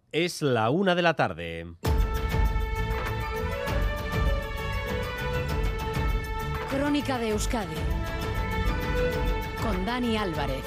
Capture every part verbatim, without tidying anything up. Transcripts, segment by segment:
Es la una de la tarde. Crónica de Euskadi con Dani Álvarez.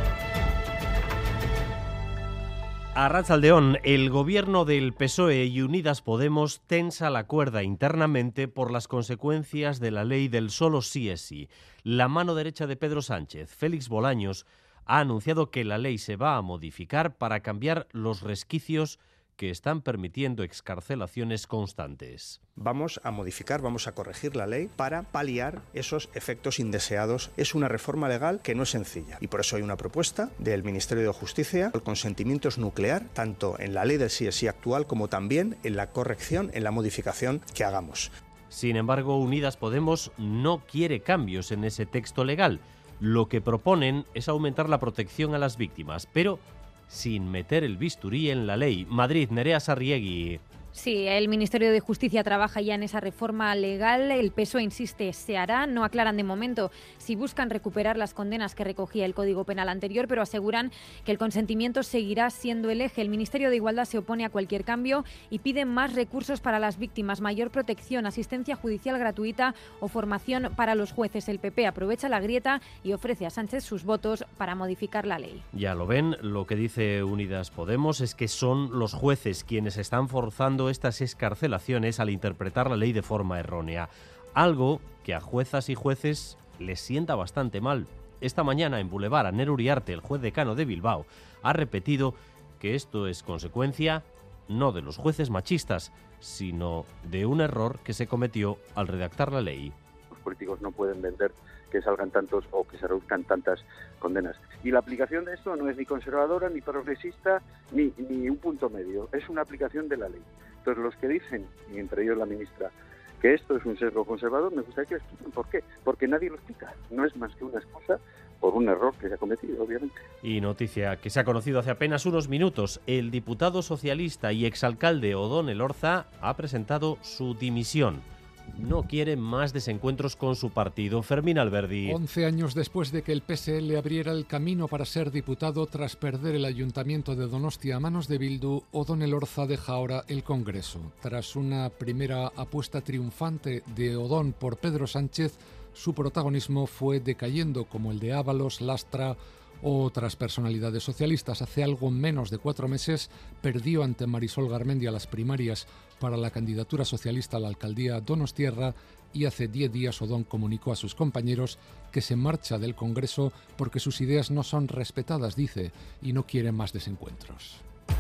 Arratsaldeón, el gobierno del P S O E y Unidas Podemos tensa la cuerda internamente por las consecuencias de la ley del solo sí es sí. La mano derecha de Pedro Sánchez, Félix Bolaños, ha anunciado que la ley se va a modificar para cambiar los resquicios que están permitiendo excarcelaciones constantes. Vamos a modificar, vamos a corregir la ley para paliar esos efectos indeseados. Es una reforma legal que no es sencilla y por eso hay una propuesta del Ministerio de Justicia. El consentimiento es nuclear, tanto en la ley del sí es sí actual como también en la corrección, en la modificación que hagamos. Sin embargo, Unidas Podemos no quiere cambios en ese texto legal. Lo que proponen es aumentar la protección a las víctimas, pero sin meter el bisturí en la ley. Madrid, Nerea Sarriegui. Sí, el Ministerio de Justicia trabaja ya en esa reforma legal. El P S O E insiste, se hará. No aclaran de momento si buscan recuperar las condenas que recogía el Código Penal anterior, pero aseguran que el consentimiento seguirá siendo el eje. El Ministerio de Igualdad se opone a cualquier cambio y pide más recursos para las víctimas, mayor protección, asistencia judicial gratuita o formación para los jueces. El P P aprovecha la grieta y ofrece a Sánchez sus votos para modificar la ley. Ya lo ven, lo que dice Unidas Podemos es que son los jueces quienes están forzando estas excarcelaciones al interpretar la ley de forma errónea, algo que a juezas y jueces les sienta bastante mal. Esta mañana en Boulevard, Aner Uriarte, el juez decano de Bilbao, ha repetido que esto es consecuencia no de los jueces machistas, sino de un error que se cometió al redactar la ley. Los políticos no pueden vender que salgan tantos o que se reduzcan tantas condenas. Y la aplicación de esto no es ni conservadora, ni progresista, ni, ni un punto medio. Es una aplicación de la ley. Entonces, los que dicen, y entre ellos la ministra, que esto es un sesgo conservador, me gustaría que expliquen por qué. Porque nadie lo explica. No es más que una excusa por un error que se ha cometido, obviamente. Y noticia que se ha conocido hace apenas unos minutos. El diputado socialista y exalcalde Odón Elorza ha presentado su dimisión. No quiere más desencuentros con su partido. Fermín Alberdi. Once años después de que el P S L abriera el camino para ser diputado tras perder el ayuntamiento de Donostia a manos de Bildu, Odón Elorza deja ahora el Congreso. Tras una primera apuesta triunfante de Odón por Pedro Sánchez, su protagonismo fue decayendo, como el de Ábalos, Lastra o otras personalidades socialistas. Hace algo menos de cuatro meses perdió ante Marisol Garmendia las primarias para la candidatura socialista a la alcaldía donostiarra y hace diez días Odón comunicó a sus compañeros que se marcha del Congreso porque sus ideas no son respetadas, dice, y no quiere más desencuentros.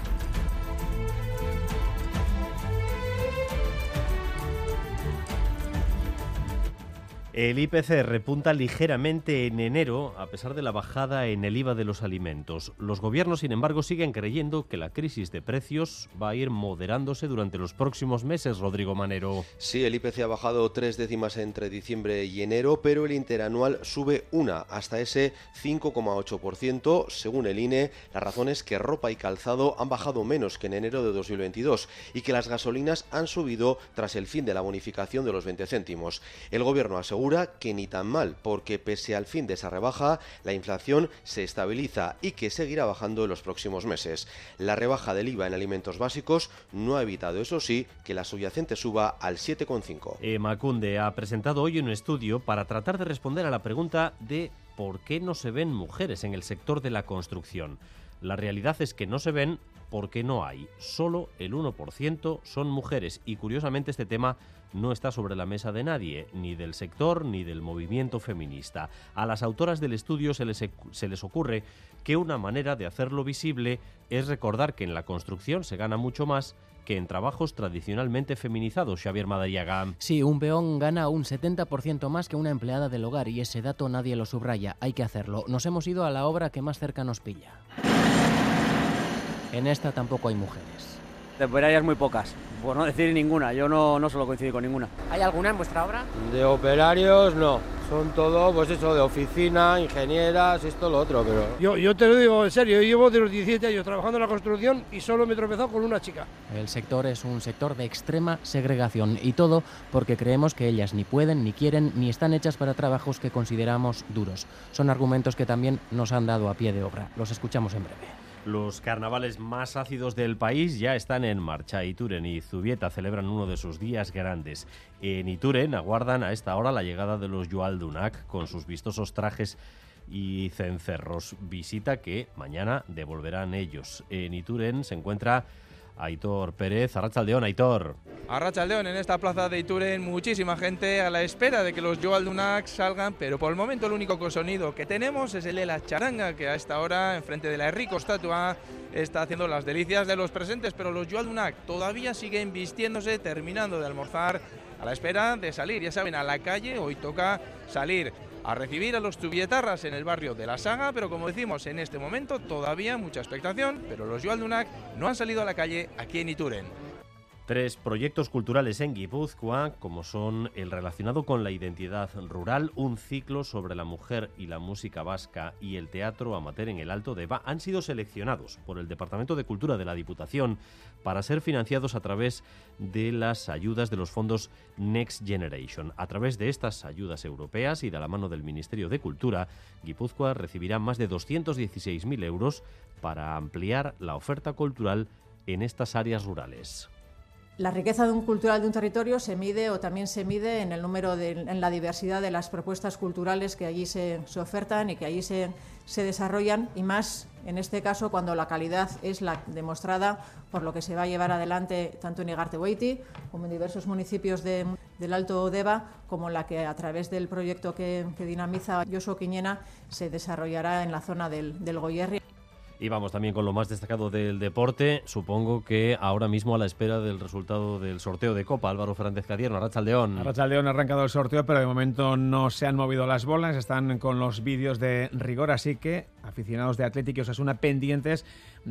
El I P C repunta ligeramente en enero a pesar de la bajada en el I V A de los alimentos. Los gobiernos, sin embargo, siguen creyendo que la crisis de precios va a ir moderándose durante los próximos meses. Rodrigo Manero. Sí, el I P C ha bajado tres décimas entre diciembre y enero, pero el interanual sube una, hasta ese cinco coma ocho por ciento. Según el I N E, la razón es que ropa y calzado han bajado menos que en enero de dos mil veintidós y que las gasolinas han subido tras el fin de la bonificación de los veinte céntimos. El gobierno asegura que ni tan mal, porque pese al fin de esa rebaja, la inflación se estabiliza y que seguirá bajando en los próximos meses. La rebaja del I V A en alimentos básicos no ha evitado, eso sí, que la subyacente suba al siete coma cinco. Emakunde ha presentado hoy un estudio para tratar de responder a la pregunta de ¿por qué no se ven mujeres en el sector de la construcción? La realidad es que no se ven porque no hay. Solo el uno por ciento son mujeres y, curiosamente, este tema no está sobre la mesa de nadie, ni del sector ni del movimiento feminista. A las autoras del estudio se les, se les ocurre que una manera de hacerlo visible es recordar que en la construcción se gana mucho más que en trabajos tradicionalmente feminizados. Xavier Madariaga. Sí, un peón gana un setenta por ciento más que una empleada del hogar y ese dato nadie lo subraya. Hay que hacerlo. Nos hemos ido a la obra que más cerca nos pilla. En esta tampoco hay mujeres. Temporarias muy pocas, por no decir ninguna. Yo no, no suelo coincidir con ninguna. ¿Hay alguna en vuestra obra? De operarios no. Son todo, pues eso, de oficina, ingenieras, esto, lo otro, pero... Yo, yo te lo digo en serio, yo llevo de los diecisiete años trabajando en la construcción y solo me he tropezado con una chica. El sector es un sector de extrema segregación y todo porque creemos que ellas ni pueden, ni quieren, ni están hechas para trabajos que consideramos duros. Son argumentos que también nos han dado a pie de obra. Los escuchamos en breve. Los carnavales más ácidos del país ya están en marcha. Ituren y Zubieta celebran uno de sus días grandes. En Ituren aguardan a esta hora la llegada de los Yualdunak con sus vistosos trajes y cencerros. Visita que mañana devolverán ellos. En Ituren se encuentra Aitor Pérez. Arratsaldeon, Aitor. Arratsaldeon, en esta plaza de Ituren muchísima gente a la espera de que los Yualdunak salgan, pero por el momento el único sonido que tenemos es el de la charanga, que a esta hora, enfrente de la Enrico estatua, está haciendo las delicias de los presentes, pero los Yualdunak todavía siguen vistiéndose, terminando de almorzar, a la espera de salir. Ya saben, a la calle hoy toca salir a recibir a los tubietarras en el barrio de La Saga, pero como decimos, en este momento todavía mucha expectación, pero los Yualdunak no han salido a la calle aquí en Ituren. Tres proyectos culturales en Guipúzcoa, como son el relacionado con la identidad rural, un ciclo sobre la mujer y la música vasca y el teatro amateur en el Alto Deva, han sido seleccionados por el Departamento de Cultura de la Diputación para ser financiados a través de las ayudas de los fondos Next Generation. A través de estas ayudas europeas y de la mano del Ministerio de Cultura, Guipúzcoa recibirá más de doscientos dieciséis mil euros para ampliar la oferta cultural en estas áreas rurales. La riqueza de un cultural de un territorio se mide o también se mide en el número de, en la diversidad de las propuestas culturales que allí se, se ofertan y que allí se, se desarrollan, y más en este caso cuando la calidad es la demostrada por lo que se va a llevar adelante tanto en Igartegoiti como en diversos municipios de, del Alto Deva, como la que a través del proyecto que, que dinamiza Josu Quiñena se desarrollará en la zona del, del Goierri. Y vamos también con lo más destacado del deporte. Supongo que ahora mismo a la espera del resultado del sorteo de Copa. Álvaro Fernández Cadierno, Arratsaldeon. Arratsaldeon, ha arrancado el sorteo, pero de momento no se han movido las bolas. Están con los vídeos de rigor, así que aficionados de Athletic y Osasuna pendientes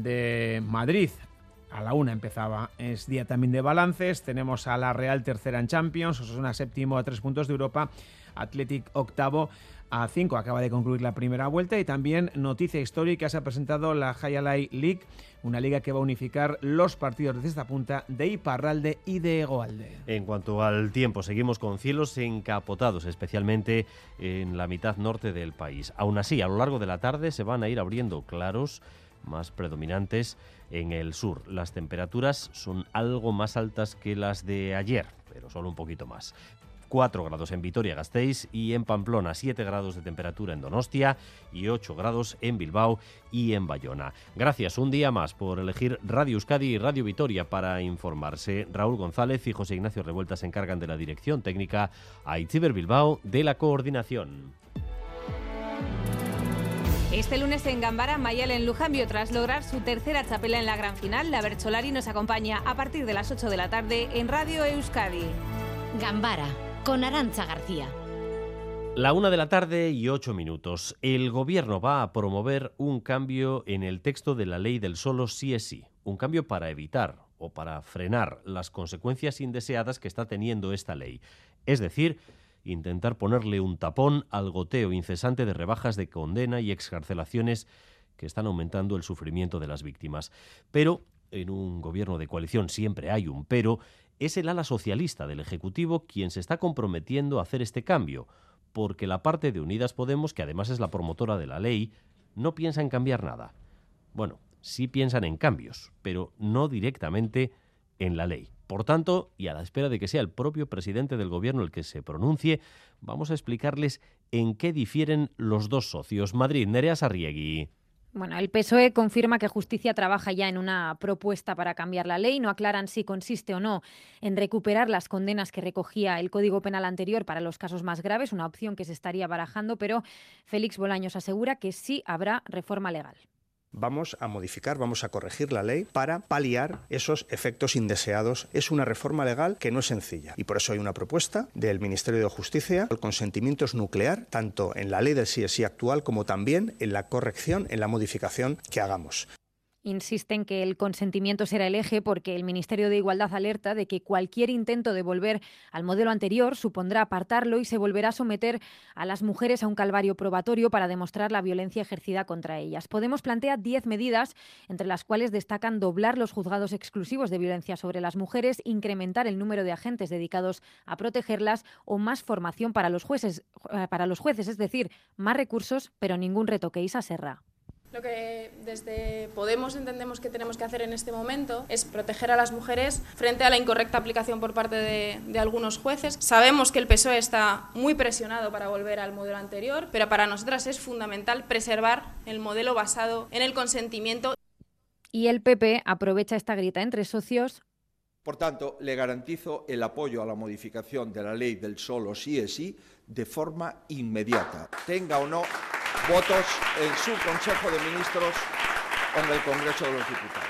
de Madrid. A la una empezaba, es día también de balances. Tenemos a la Real tercera en Champions, Osasuna séptimo a tres puntos de Europa, Athletic octavo a cinco, acaba de concluir la primera vuelta. Y también noticia histórica, se ha presentado la Highlight League, una liga que va a unificar los partidos de esta punta de Iparralde y de Hegoalde. En cuanto al tiempo, seguimos con cielos encapotados, especialmente en la mitad norte del país. Aún así, a lo largo de la tarde se van a ir abriendo claros más predominantes en el sur. Las temperaturas son algo más altas que las de ayer, pero solo un poquito más. cuatro grados en Vitoria-Gasteiz y en Pamplona, siete grados de temperatura en Donostia y ocho grados en Bilbao y en Bayona. Gracias un día más por elegir Radio Euskadi y Radio Vitoria para informarse. Raúl González y José Ignacio Revuelta se encargan de la dirección técnica, a Itziber Bilbao de la coordinación. Este lunes en Gambara, Mayalen Lujambio, tras lograr su tercera txapela en la gran final, la Bercholari nos acompaña a partir de las ocho de la tarde en Radio Euskadi. Gambara, con Arantza García. La una de la tarde y ocho minutos. El gobierno va a promover un cambio en el texto de la ley del solo sí es sí. Un cambio para evitar o para frenar las consecuencias indeseadas que está teniendo esta ley. Es decir, intentar ponerle un tapón al goteo incesante de rebajas de condena y excarcelaciones que están aumentando el sufrimiento de las víctimas. Pero en un gobierno de coalición siempre hay un pero. Es el ala socialista del Ejecutivo quien se está comprometiendo a hacer este cambio, porque la parte de Unidas Podemos, que además es la promotora de la ley, no piensa en cambiar nada. Bueno, sí piensan en cambios, pero no directamente en la ley. Por tanto, y a la espera de que sea el propio presidente del gobierno el que se pronuncie, vamos a explicarles en qué difieren los dos socios. Madrid, Nerea Sarriegui. Bueno, el P S O E confirma que Justicia trabaja ya en una propuesta para cambiar la ley. No aclaran si consiste o no en recuperar las condenas que recogía el Código Penal anterior para los casos más graves, una opción que se estaría barajando, pero Félix Bolaños asegura que sí habrá reforma legal. Vamos a modificar, vamos a corregir la ley para paliar esos efectos indeseados. Es una reforma legal que no es sencilla y por eso hay una propuesta del Ministerio de Justicia. El consentimiento es nuclear, tanto en la ley del sí es sí actual como también en la corrección, en la modificación que hagamos. Insisten que el consentimiento será el eje porque el Ministerio de Igualdad alerta de que cualquier intento de volver al modelo anterior supondrá apartarlo y se volverá a someter a las mujeres a un calvario probatorio para demostrar la violencia ejercida contra ellas. Podemos plantea diez medidas, entre las cuales destacan doblar los juzgados exclusivos de violencia sobre las mujeres, incrementar el número de agentes dedicados a protegerlas o más formación para los jueces, para los jueces, es decir, más recursos, pero ningún retoque. Isa Serra. Lo que desde Podemos entendemos que tenemos que hacer en este momento es proteger a las mujeres frente a la incorrecta aplicación por parte de, de algunos jueces. Sabemos que el P S O E está muy presionado para volver al modelo anterior, pero para nosotras es fundamental preservar el modelo basado en el consentimiento. Y el P P aprovecha esta grieta entre socios. Por tanto, le garantizo el apoyo a la modificación de la ley del solo sí es sí de forma inmediata, tenga o no votos en su Consejo de Ministros o en el Congreso de los Diputados.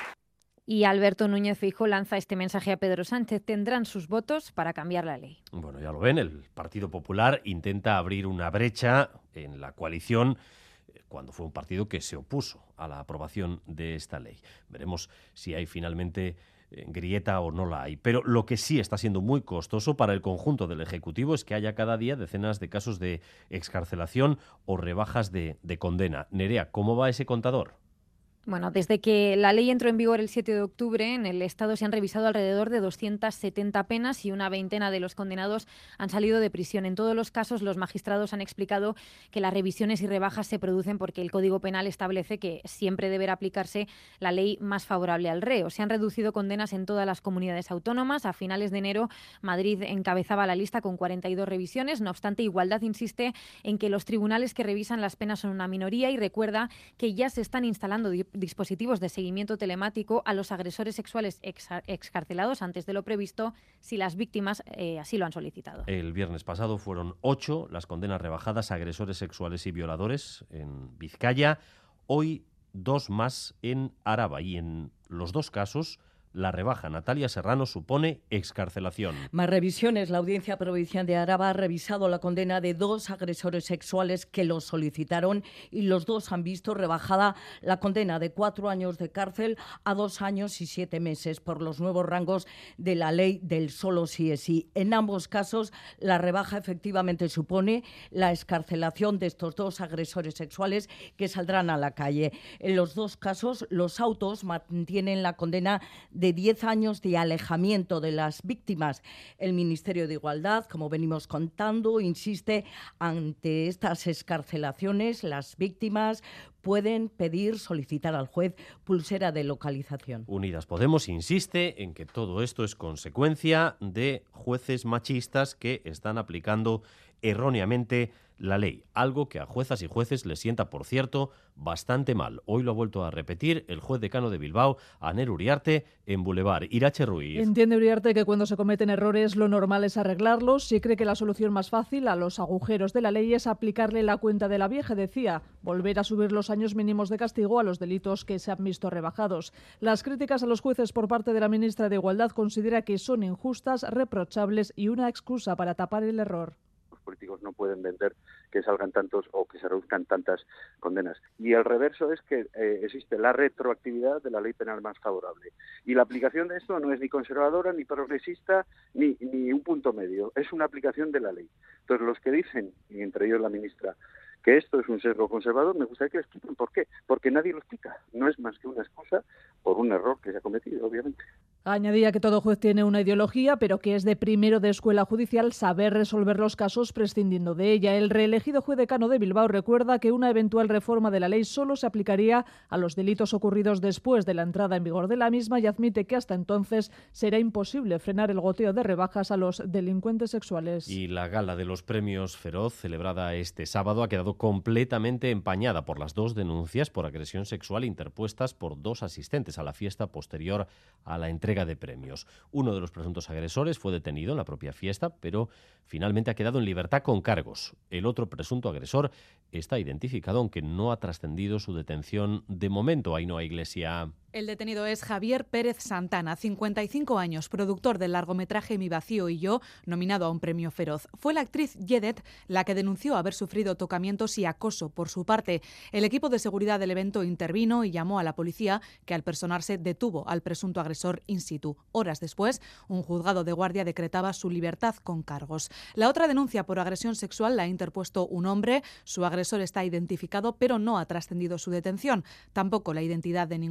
Y Alberto Núñez Feijóo lanza este mensaje a Pedro Sánchez. Tendrán sus votos para cambiar la ley. Bueno, ya lo ven, el Partido Popular intenta abrir una brecha en la coalición cuando fue un partido que se opuso a la aprobación de esta ley. Veremos si hay finalmente grieta o no la hay. Pero lo que sí está siendo muy costoso para el conjunto del Ejecutivo es que haya cada día decenas de casos de excarcelación o rebajas de, de condena. Nerea, ¿cómo va ese contador? Bueno, desde que la ley entró en vigor el siete de octubre, en el Estado se han revisado alrededor de doscientas setenta penas y una veintena de los condenados han salido de prisión. En todos los casos, los magistrados han explicado que las revisiones y rebajas se producen porque el Código Penal establece que siempre deberá aplicarse la ley más favorable al reo. Se han reducido condenas en todas las comunidades autónomas. A finales de enero, Madrid encabezaba la lista con cuarenta y dos revisiones. No obstante, Igualdad insiste en que los tribunales que revisan las penas son una minoría y recuerda que ya se están instalando dispositivos de seguimiento telemático a los agresores sexuales ex excarcelados antes de lo previsto si las víctimas eh, así lo han solicitado. El viernes pasado fueron ocho las condenas rebajadas a agresores sexuales y violadores en Vizcaya. Hoy dos más en Araba y en los dos casos la rebaja, Natalia Serrano, supone excarcelación. Más revisiones. La Audiencia Provincial de Araba ha revisado la condena de dos agresores sexuales que lo solicitaron y los dos han visto rebajada la condena de cuatro años de cárcel a dos años y siete meses por los nuevos rangos de la ley del solo sí es sí. En ambos casos, la rebaja efectivamente supone la excarcelación de estos dos agresores sexuales que saldrán a la calle. En los dos casos, los autos mantienen la condena de diez años de alejamiento de las víctimas. El Ministerio de Igualdad, como venimos contando, insiste ante estas excarcelaciones, las víctimas pueden pedir, solicitar al juez pulsera de localización. Unidas Podemos insiste en que todo esto es consecuencia de jueces machistas que están aplicando erróneamente la ley, algo que a juezas y jueces les sienta, por cierto, bastante mal. Hoy lo ha vuelto a repetir el juez decano de Bilbao, Aner Uriarte, en Boulevard. Irache Ruiz. Entiende Uriarte que cuando se cometen errores lo normal es arreglarlos. Si cree que la solución más fácil a los agujeros de la ley es aplicarle la cuenta de la vieja, decía, volver a subir los años mínimos de castigo a los delitos que se han visto rebajados. Las críticas a los jueces por parte de la ministra de Igualdad considera que son injustas, reprochables y una excusa para tapar el error. Políticos no pueden vender que salgan tantos o que se reduzcan tantas condenas. Y el reverso es que eh, existe la retroactividad de la ley penal más favorable. Y la aplicación de esto no es ni conservadora, ni progresista, ni, ni un punto medio. Es una aplicación de la ley. Entonces, los que dicen, y entre ellos la ministra, que esto es un sesgo conservador, me gustaría que lo expliquen por qué. Porque nadie lo explica. No es más que una excusa por un error que se ha cometido, obviamente. Añadía que todo juez tiene una ideología, pero que es de primero de escuela judicial saber resolver los casos prescindiendo de ella. El reelegido juez decano de Bilbao recuerda que una eventual reforma de la ley solo se aplicaría a los delitos ocurridos después de la entrada en vigor de la misma y admite que hasta entonces será imposible frenar el goteo de rebajas a los delincuentes sexuales. Y la gala de los premios Feroz, celebrada este sábado, ha quedado completamente empañada por las dos denuncias por agresión sexual interpuestas por dos asistentes a la fiesta posterior a la entrega de premios. Uno de los presuntos agresores fue detenido en la propia fiesta, pero finalmente ha quedado en libertad con cargos. El otro presunto agresor está identificado, aunque no ha trascendido su detención de momento. Ainhoa Iglesia. El detenido es Javier Pérez Santana, cincuenta y cinco años, productor del largometraje Mi vacío y yo, nominado a un premio Feroz. Fue la actriz Yedet la que denunció haber sufrido tocamientos y acoso. Por su parte, el equipo de seguridad del evento intervino y llamó a la policía, que al personarse detuvo al presunto agresor in situ. Horas después, un juzgado de guardia decretaba su libertad con cargos. La otra denuncia por agresión sexual la ha interpuesto un hombre. Su agresor está identificado, pero no ha trascendido su detención. Tampoco la identidad de ninguno de ellos.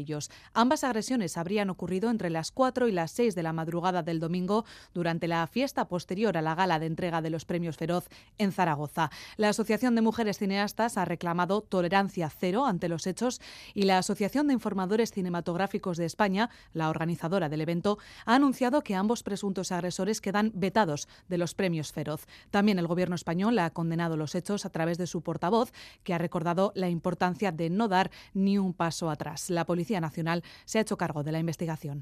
ellos. Ambas agresiones habrían ocurrido entre las cuatro y las seis de la madrugada del domingo durante la fiesta posterior a la gala de entrega de los premios Feroz en Zaragoza. La Asociación de Mujeres Cineastas ha reclamado tolerancia cero ante los hechos y la Asociación de Informadores Cinematográficos de España, la organizadora del evento, ha anunciado que ambos presuntos agresores quedan vetados de los premios Feroz. También el Gobierno español ha condenado los hechos a través de su portavoz, que ha recordado la importancia de no dar ni un paso atrás. La Policía Nacional se ha hecho cargo de la investigación.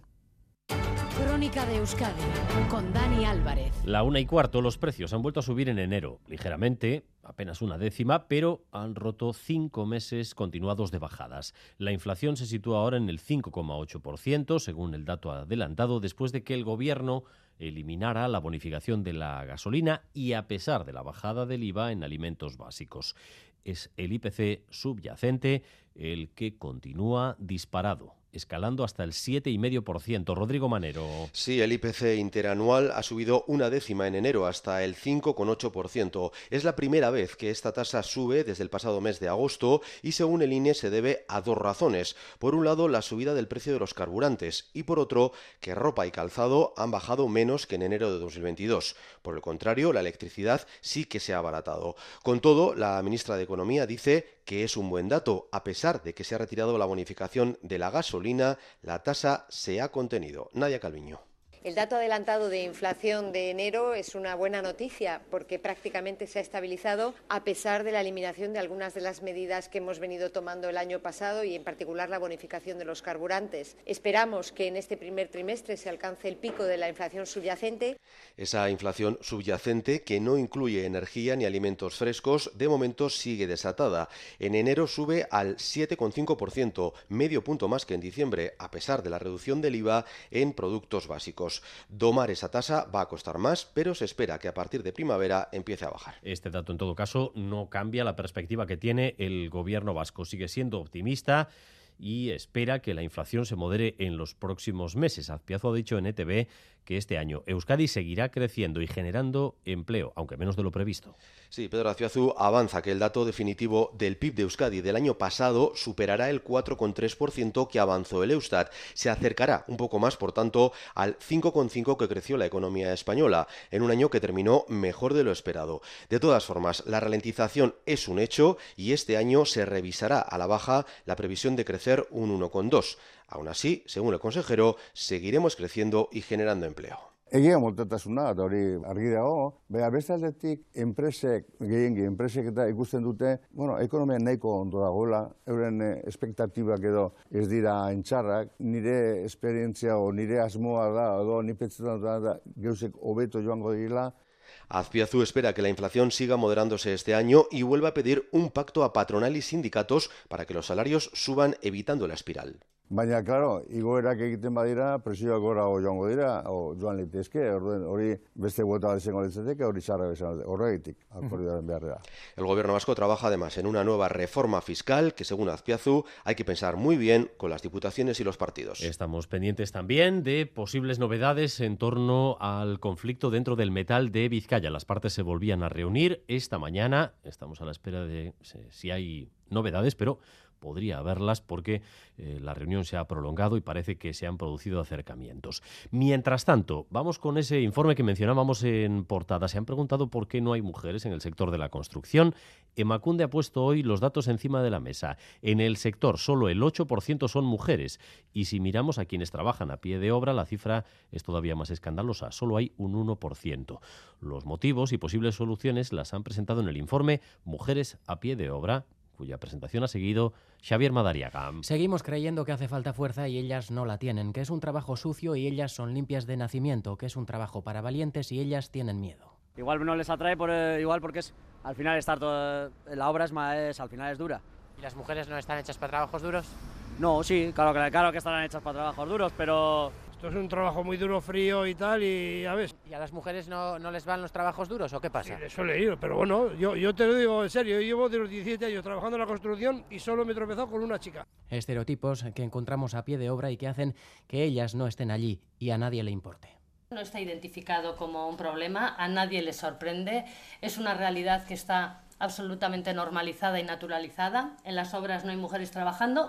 Crónica de Euskadi, con Dani Álvarez. La una y cuarto, los precios han vuelto a subir en enero, ligeramente, apenas una décima, pero han roto cinco meses continuados de bajadas. La inflación se sitúa ahora en el cinco coma ocho por ciento, según el dato adelantado, después de que el Gobierno eliminara la bonificación de la gasolina y a pesar de la bajada del I V A en alimentos básicos. Es el I P C subyacente el que continúa disparado, escalando hasta el siete coma cinco por ciento. Rodrigo Manero. Sí, el I P C interanual ha subido una décima en enero hasta el cinco coma ocho por ciento. Es la primera vez que esta tasa sube desde el pasado mes de agosto y según el I N E se debe a dos razones. Por un lado, la subida del precio de los carburantes y por otro, que ropa y calzado han bajado menos que en enero de dos mil veintidós. Por el contrario, la electricidad sí que se ha abaratado. Con todo, la ministra de Economía dice que es un buen dato. A pesar de que se ha retirado la bonificación de la gasolina, la tasa se ha contenido. Nadia Calviño. El dato adelantado de inflación de enero es una buena noticia porque prácticamente se ha estabilizado a pesar de la eliminación de algunas de las medidas que hemos venido tomando el año pasado y en particular la bonificación de los carburantes. Esperamos que en este primer trimestre se alcance el pico de la inflación subyacente. Esa inflación subyacente, que no incluye energía ni alimentos frescos, de momento sigue desatada. En enero sube al siete coma cinco por ciento, medio punto más que en diciembre, a pesar de la reducción del I V A en productos básicos. Domar esa tasa va a costar más, pero se espera que a partir de primavera empiece a bajar. Este dato, en todo caso, no cambia la perspectiva que tiene el Gobierno vasco. Sigue siendo optimista y espera que la inflación se modere en los próximos meses. Azpiazu ha dicho en E T V que este año Euskadi seguirá creciendo y generando empleo, aunque menos de lo previsto. Sí, Pedro Azpiazu avanza que el dato definitivo del P I B de Euskadi del año pasado superará el cuatro coma tres por ciento que avanzó el Eustat. Se acercará un poco más, por tanto, al cinco coma cinco por ciento que creció la economía española, en un año que terminó mejor de lo esperado. De todas formas, la ralentización es un hecho y este año se revisará a la baja la previsión de crecer un uno coma dos. Aún así, según el consejero, seguiremos creciendo y generando empleo. Egia moltatasuna, eta hori argi dago, beha beste aldetik enpresek, gehiengi enpresek eta ikusten dute, bueno, ekonomia nahiko ondo dagoela, euren espektatibak edo ez dira entxarrak, nire esperientzia o nire asmoa da, edo ni pentsetan da, da geuzek hobeto joango direla. Azpiazu espera que la inflación siga moderándose este año y vuelva a pedir un pacto a patronal y sindicatos para que los salarios suban evitando la espiral. Baina, claro, igoerak egiten badira, presioak gora joango dira, o joan litezke, hori beste buelta izango litzateke, hori txarra bezala, horregitik, akordioaren beharra. El Gobierno vasco trabaja además en una nueva reforma fiscal que, según Azpiazu, hay que pensar muy bien con las diputaciones y los partidos. Estamos pendientes también de posibles novedades en torno al conflicto dentro del metal de Vizcaya. Las partes se volvían a reunir esta mañana. Estamos a la espera de si hay novedades, pero podría haberlas porque eh, la reunión se ha prolongado y parece que se han producido acercamientos. Mientras tanto, vamos con ese informe que mencionábamos en portada. Se han preguntado por qué no hay mujeres en el sector de la construcción. Emakunde ha puesto hoy los datos encima de la mesa. En el sector solo el ocho por ciento son mujeres y si miramos a quienes trabajan a pie de obra, la cifra es todavía más escandalosa. Solo hay un uno por ciento. Los motivos y posibles soluciones las han presentado en el informe Mujeres a pie de obra, cuya presentación ha seguido Xavier Madariaga. Seguimos creyendo que hace falta fuerza y ellas no la tienen, que es un trabajo sucio y ellas son limpias de nacimiento, que es un trabajo para valientes y ellas tienen miedo. Igual no les atrae por, eh, igual porque es, al final estar todo, la obra es, más, es al final es dura. ¿Y las mujeres no están hechas para trabajos duros? No, sí, claro que, claro que están hechas para trabajos duros, pero... Esto es un trabajo muy duro, frío y tal, y ya ves. ¿Y a las mujeres no, no les van los trabajos duros o qué pasa? Sí, suele ir, pero bueno, yo, yo te lo digo en serio, yo llevo de los diecisiete años trabajando en la construcción y solo me he tropezado con una chica. Estereotipos que encontramos a pie de obra y que hacen que ellas no estén allí y a nadie le importe. No está identificado como un problema, a nadie le sorprende, es una realidad que está absolutamente normalizada y naturalizada. En las obras no hay mujeres trabajando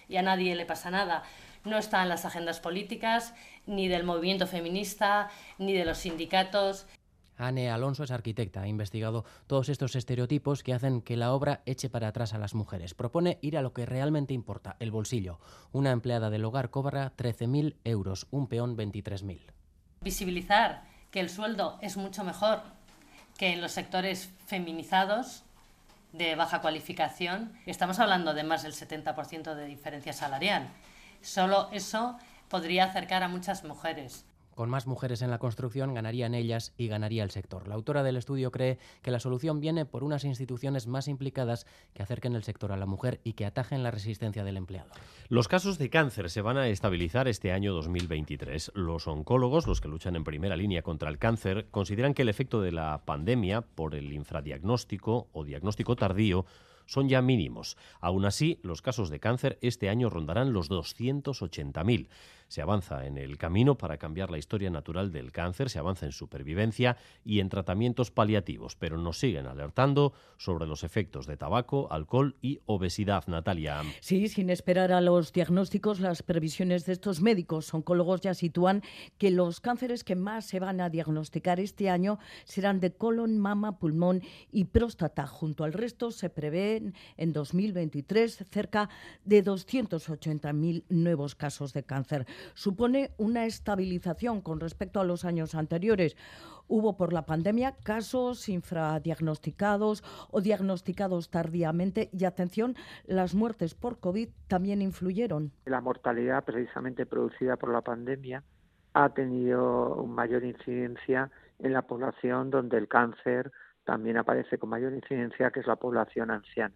y a nadie le pasa nada. No está en las agendas políticas, ni del movimiento feminista, ni de los sindicatos. Ane Alonso es arquitecta, ha investigado todos estos estereotipos que hacen que la obra eche para atrás a las mujeres. Propone ir a lo que realmente importa, el bolsillo. Una empleada del hogar cobra trece mil euros, un peón veintitrés mil. Visibilizar que el sueldo es mucho mejor que en los sectores feminizados, de baja cualificación. Estamos hablando de más del setenta por ciento de diferencia salarial. Solo eso podría acercar a muchas mujeres. Con más mujeres en la construcción ganarían ellas y ganaría el sector. La autora del estudio cree que la solución viene por unas instituciones más implicadas que acerquen el sector a la mujer y que atajen la resistencia del empleado. Los casos de cáncer se van a estabilizar este año dos mil veintitrés. Los oncólogos, los que luchan en primera línea contra el cáncer, consideran que el efecto de la pandemia por el infradiagnóstico o diagnóstico tardío son ya mínimos. Aún así, los casos de cáncer este año rondarán los doscientos ochenta mil. Se avanza en el camino para cambiar la historia natural del cáncer, se avanza en supervivencia y en tratamientos paliativos, pero nos siguen alertando sobre los efectos de tabaco, alcohol y obesidad. Natalia. Sí, sin esperar a los diagnósticos, las previsiones de estos médicos oncólogos ya sitúan que los cánceres que más se van a diagnosticar este año serán de colon, mama, pulmón y próstata. Junto al resto se prevén en dos mil veintitrés cerca de doscientos ochenta mil nuevos casos de cáncer. Supone una estabilización con respecto a los años anteriores. Hubo por la pandemia casos infradiagnosticados o diagnosticados tardíamente y, atención, las muertes por COVID también influyeron. La mortalidad precisamente producida por la pandemia ha tenido mayor incidencia en la población donde el cáncer también aparece con mayor incidencia, que es la población anciana.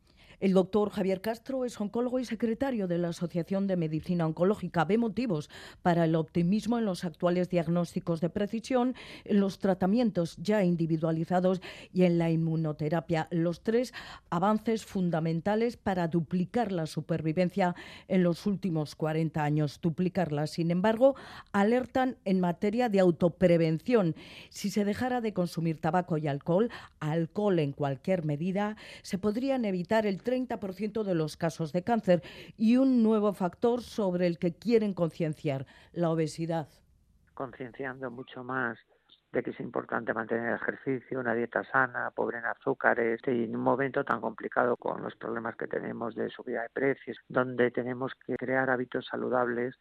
El doctor Javier Castro es oncólogo y secretario de la Asociación de Medicina Oncológica. Ve motivos para el optimismo en los actuales diagnósticos de precisión, en los tratamientos ya individualizados y en la inmunoterapia. Los tres avances fundamentales para duplicar la supervivencia en los últimos cuarenta años. Duplicarla, sin embargo, alertan en materia de autoprevención. Si se dejara de consumir tabaco y alcohol, alcohol en cualquier medida, se podrían evitar el treinta por ciento de los casos de cáncer, y un nuevo factor sobre el que quieren concienciar, la obesidad. Concienciando mucho más de que es importante mantener el ejercicio, una dieta sana, pobre en azúcares, y en un momento tan complicado con los problemas que tenemos de subida de precios, donde tenemos que crear hábitos saludables.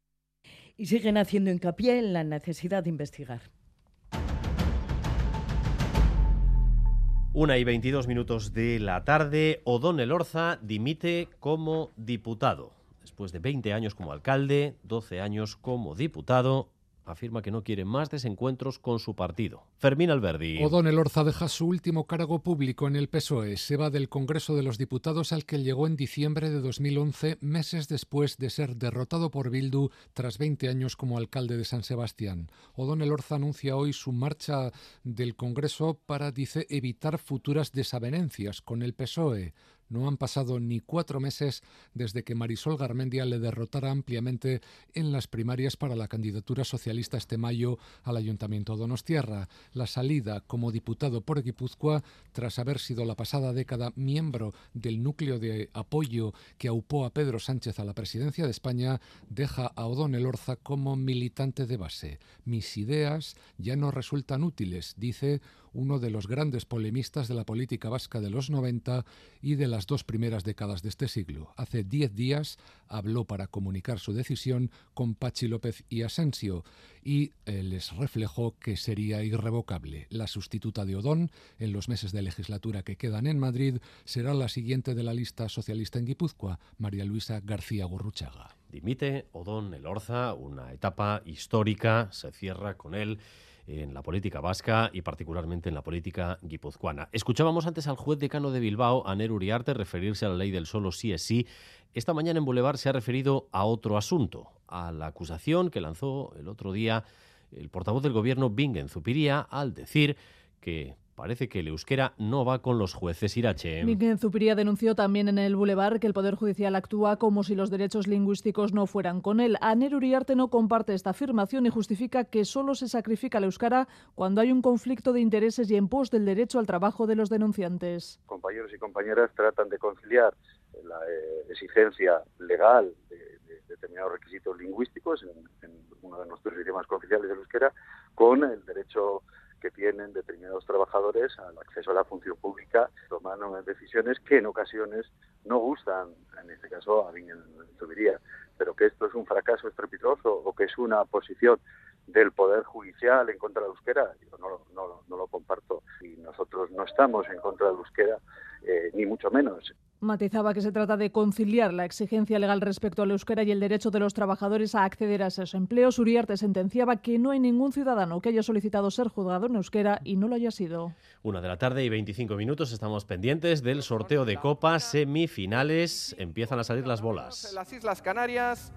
Y siguen haciendo hincapié en la necesidad de investigar. Una y veintidós minutos de la tarde, Odón Elorza dimite como diputado. Después de veinte años como alcalde, doce años como diputado, afirma que no quiere más desencuentros con su partido. Fermín Alberdi. Odón Elorza deja su último cargo público en el P S O E. Se va del Congreso de los Diputados, al que llegó en diciembre de dos mil once, meses después de ser derrotado por Bildu tras veinte años como alcalde de San Sebastián. Odón Elorza anuncia hoy su marcha del Congreso para, dice, evitar futuras desavenencias con el P S O E. No han pasado ni cuatro meses desde que Marisol Garmendia le derrotara ampliamente en las primarias para la candidatura socialista este mayo al Ayuntamiento donostiarra. La salida como diputado por Guipúzcoa, tras haber sido la pasada década miembro del núcleo de apoyo que aupó a Pedro Sánchez a la presidencia de España, deja a Odón Elorza como militante de base. Mis ideas ya no resultan útiles, dice uno de los grandes polemistas de la política vasca de los noventa y de las dos primeras décadas de este siglo. Hace diez días habló para comunicar su decisión con Patxi López y Asensio y eh, les reflejó que sería irrevocable. La sustituta de Odón en los meses de legislatura que quedan en Madrid será la siguiente de la lista socialista en Guipúzcoa, María Luisa García Gurruchaga. Dimite Odón Elorza, una etapa histórica, se cierra con él en la política vasca y particularmente en la política guipuzcoana. Escuchábamos antes al juez decano de Bilbao, Aner Uriarte, referirse a la ley del solo sí es sí. Esta mañana en Boulevard se ha referido a otro asunto, a la acusación que lanzó el otro día el portavoz del gobierno, Bingen Zupiria, al decir que parece que el euskera no va con los jueces. Irache. Bingen Zupiria denunció también en el Boulevard que el Poder Judicial actúa como si los derechos lingüísticos no fueran con él. Aner Uriarte no comparte esta afirmación y justifica que solo se sacrifica el euskara cuando hay un conflicto de intereses y en pos del derecho al trabajo de los denunciantes. Compañeros y compañeras tratan de conciliar la eh, exigencia legal de, de determinados requisitos lingüísticos en, en uno de nuestros idiomas cooficiales, el euskera, con el derecho que tienen determinados trabajadores al acceso a la función pública, tomando decisiones que en ocasiones no gustan, en este caso a Viña Zubiría, pero que esto es un fracaso estrepitoso o que es una posición del Poder Judicial en contra del euskera, yo no, no, no lo comparto, y nosotros no estamos en contra del euskera, eh, ni mucho menos. Matizaba que se trata de conciliar la exigencia legal respecto al euskera y el derecho de los trabajadores a acceder a esos empleos. Uriarte sentenciaba que no hay ningún ciudadano que haya solicitado ser juzgado en euskera y no lo haya sido. Una de la tarde y veinticinco minutos, estamos pendientes del sorteo de Copa semifinales. Empiezan a salir las bolas. En las Islas Canarias,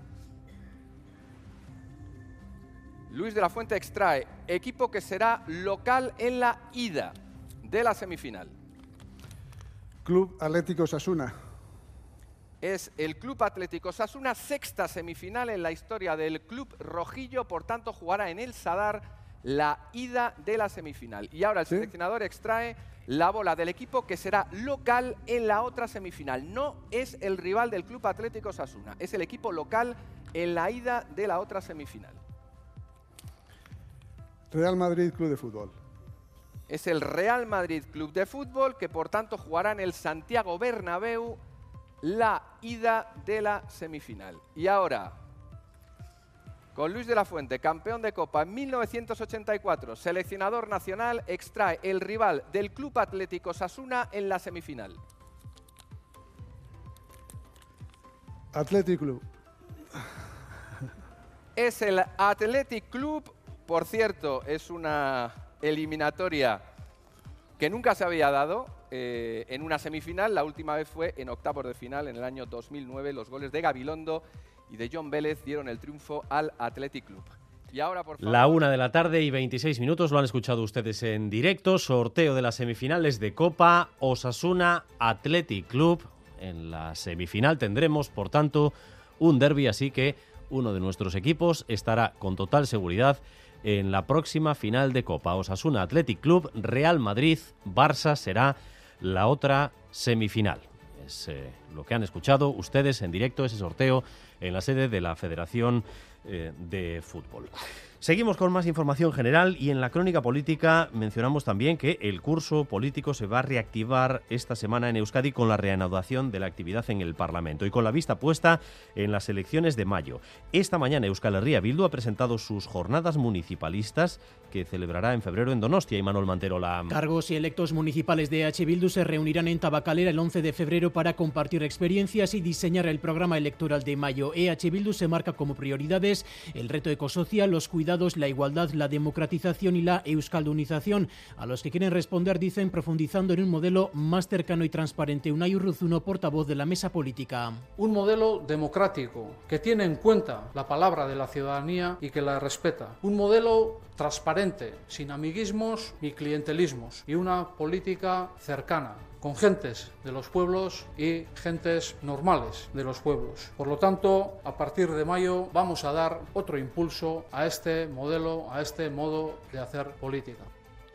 Luis de la Fuente extrae equipo que será local en la ida de la semifinal. Club Atlético Osasuna. Es el Club Atlético Osasuna, sexta semifinal en la historia del club rojillo, por tanto jugará en el Sadar la ida de la semifinal. Y ahora el ¿Sí? seleccionador extrae la bola del equipo que será local en la otra semifinal. No es el rival del Club Atlético Osasuna, es el equipo local en la ida de la otra semifinal. Real Madrid Club de Fútbol. Es el Real Madrid Club de Fútbol que por tanto jugará en el Santiago Bernabéu la ida de la semifinal. Y ahora, con Luis de la Fuente, campeón de Copa en mil novecientos ochenta y cuatro, seleccionador nacional, extrae el rival del Club Atlético Osasuna en la semifinal. Athletic Club. Es el Athletic Club, por cierto, es una eliminatoria que nunca se había dado eh, en una semifinal. La última vez fue en octavos de final en el año dos mil nueve. Los goles de Gabilondo y de John Vélez dieron el triunfo al Athletic Club. Y ahora, por favor... La una de la tarde y veintiséis minutos, lo han escuchado ustedes en directo. Sorteo de las semifinales de Copa, Osasuna Athletic Club. En la semifinal tendremos, por tanto, un derbi, así que uno de nuestros equipos estará con total seguridad en la próxima final de Copa. Osasuna Athletic Club, Real Madrid, Barça será la otra semifinal. Es eh, lo que han escuchado ustedes en directo, ese sorteo en la sede de la Federación eh, de Fútbol. Seguimos con más información general y en la crónica política mencionamos también que el curso político se va a reactivar esta semana en Euskadi con la reanudación de la actividad en el Parlamento y con la vista puesta en las elecciones de mayo. Esta mañana Euskal Herria Bildu ha presentado sus jornadas municipalistas que celebrará en febrero en Donostia. Y Manuel Manterola. Cargos y electos municipales de E H Bildu se reunirán en Tabacalera el once de febrero para compartir experiencias y diseñar el programa electoral de mayo. E H Bildu se marca como prioridades el reto ecosocial, los cuidados, la igualdad, la democratización y la euskaldunización, a los que quieren responder, dicen, profundizando en un modelo más cercano y transparente. Unai Urruzuno, portavoz de la mesa política. Un modelo democrático que tiene en cuenta la palabra de la ciudadanía y que la respeta. Un modelo transparente, sin amiguismos ni clientelismos, y una política cercana, con gentes de los pueblos y gentes normales de los pueblos. Por lo tanto, a partir de mayo vamos a dar otro impulso a este modelo, a este modo de hacer política.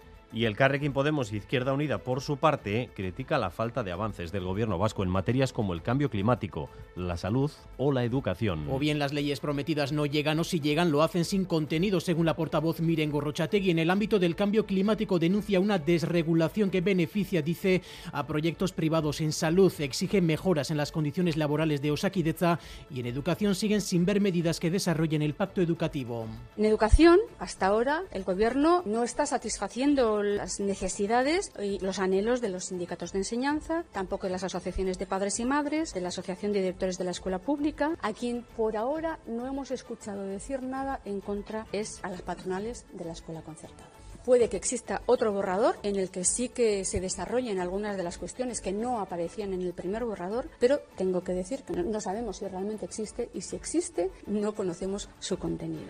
Y el Elkarrekin Podemos y Izquierda Unida, por su parte, critica la falta de avances del gobierno vasco en materias como el cambio climático, la salud o la educación. O bien las leyes prometidas no llegan, o si llegan lo hacen sin contenido, según la portavoz Miren Gorrotxategi. En el ámbito del cambio climático denuncia una desregulación que beneficia, dice, a proyectos privados. En salud exige mejoras en las condiciones laborales de Osakidetza, y en educación siguen sin ver medidas que desarrollen el pacto educativo. En educación, hasta ahora, el gobierno no está satisfaciendo las necesidades y los anhelos de los sindicatos de enseñanza, tampoco de las asociaciones de padres y madres, de la Asociación de Directores de la Escuela Pública. A quien por ahora no hemos escuchado decir nada en contra es a las patronales de la escuela concertada. Puede que exista otro borrador en el que sí que se desarrollen algunas de las cuestiones que no aparecían en el primer borrador, pero tengo que decir que no sabemos si realmente existe, y si existe, no conocemos su contenido.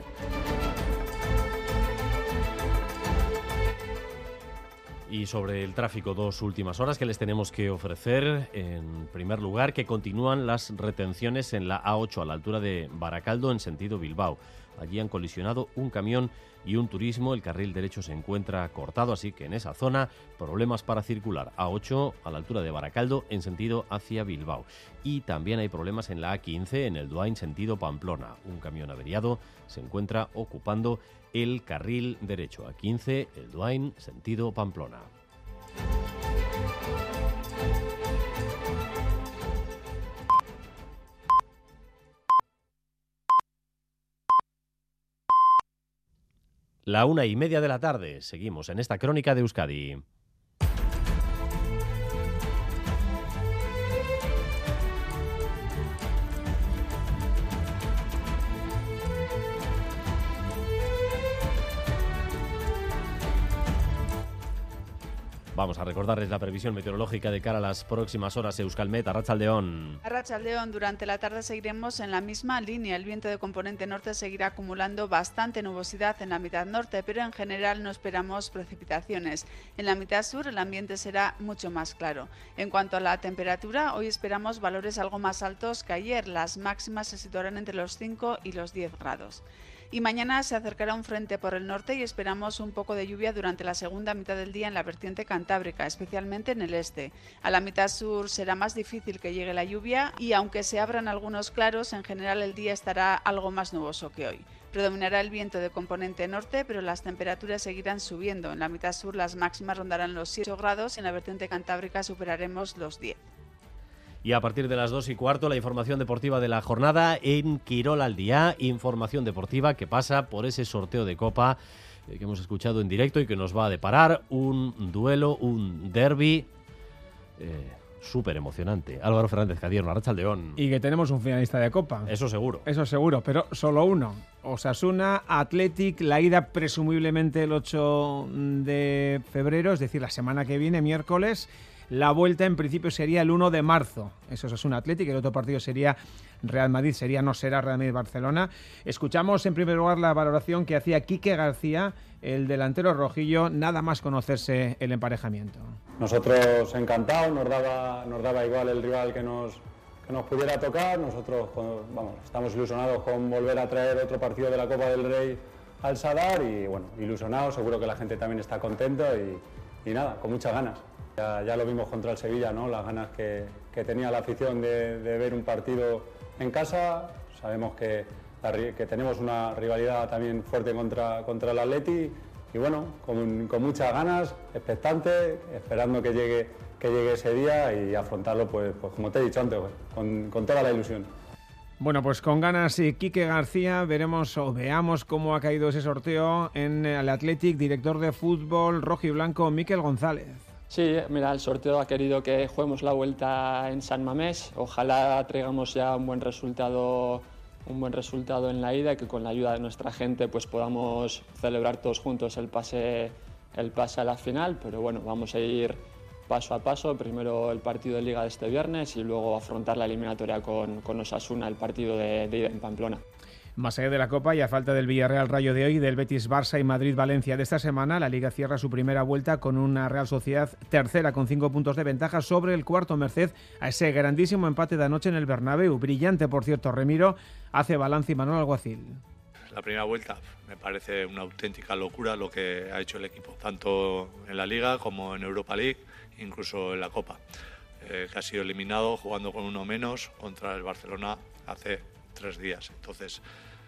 Y sobre el tráfico, dos últimas horas que les tenemos que ofrecer. En primer lugar, que continúan las retenciones en la A ocho a la altura de Baracaldo en sentido Bilbao. Allí han colisionado un camión y un turismo. El carril derecho se encuentra cortado, así que en esa zona problemas para circular. A ocho a la altura de Baracaldo en sentido hacia Bilbao. Y también hay problemas en la A quince en el Duain sentido Pamplona. Un camión averiado se encuentra ocupando el carril derecho. A quince el Duain sentido Pamplona. La una y media de la tarde. Seguimos en esta crónica de Euskadi. Vamos a recordarles la previsión meteorológica de cara a las próximas horas. Euskalmet, Arratsaldeon. Arratsaldeon, durante la tarde seguiremos en la misma línea. El viento de componente norte seguirá acumulando bastante nubosidad en la mitad norte, pero en general no esperamos precipitaciones. En la mitad sur el ambiente será mucho más claro. En cuanto a la temperatura, hoy esperamos valores algo más altos que ayer. Las máximas se situarán entre los cinco y los diez grados. Y mañana se acercará un frente por el norte y esperamos un poco de lluvia durante la segunda mitad del día en la vertiente cantábrica, especialmente en el este. A la mitad sur será más difícil que llegue la lluvia y aunque se abran algunos claros, en general el día estará algo más nuboso que hoy. Predominará el viento de componente norte, pero las temperaturas seguirán subiendo. En la mitad sur las máximas rondarán los siete grados y en la vertiente cantábrica superaremos los diez. Y a partir de las dos y cuarto, la información deportiva de la jornada en Quirol al Día. Información deportiva que pasa por ese sorteo de Copa eh, que hemos escuchado en directo y que nos va a deparar un duelo, un derbi eh, súper emocionante. Álvaro Fernández Cadierno, Arratsaldeon. Y que tenemos un finalista de Copa. Eso seguro. Eso seguro, pero solo uno. Osasuna, Athletic, la ida presumiblemente el ocho de febrero, es decir, la semana que viene, miércoles. La vuelta en principio sería el uno de marzo. Eso es un Athletic. El otro partido sería Real Madrid, sería no será Real Madrid-Barcelona. Escuchamos en primer lugar la valoración que hacía Quique García, el delantero rojillo, nada más conocerse el emparejamiento. Nosotros encantados, nos daba, nos daba igual el rival que nos, que nos pudiera tocar. Nosotros vamos, estamos ilusionados con volver a traer otro partido de la Copa del Rey al Sadar y bueno, ilusionados, seguro que la gente también está contenta y, y nada, con muchas ganas. Ya, ya lo vimos contra el Sevilla, ¿no? Las ganas que, que tenía la afición de, de ver un partido en casa. Sabemos que, la, que tenemos una rivalidad también fuerte contra, contra el Atleti y bueno, con, con muchas ganas, expectante, esperando que llegue, que llegue ese día y afrontarlo, pues, pues como te he dicho antes, con, con toda la ilusión. Bueno, pues con ganas y Quique García veremos o veamos cómo ha caído ese sorteo en el Athletic. Director de fútbol rojo y blanco, Miquel González. Sí, mira, el sorteo ha querido que juguemos la vuelta en San Mamés. Ojalá traigamos ya un buen resultado, un buen resultado en la ida y que con la ayuda de nuestra gente pues podamos celebrar todos juntos el pase, el pase a la final. Pero bueno, vamos a ir paso a paso. Primero el partido de Liga de este viernes y luego afrontar la eliminatoria con, con Osasuna, el partido de, de ida en Pamplona. Más allá de la Copa y a falta del Villarreal Rayo de hoy, del Betis Barça y Madrid Valencia de esta semana, la Liga cierra su primera vuelta con una Real Sociedad tercera con cinco puntos de ventaja sobre el cuarto merced a ese grandísimo empate de anoche en el Bernabéu. Brillante, por cierto, Remiro, hace balance y Manuel Alguacil. La primera vuelta me parece una auténtica locura lo que ha hecho el equipo, tanto en la Liga como en Europa League, incluso en la Copa, eh, que ha sido eliminado jugando con uno menos contra el Barcelona hace tres días. Entonces,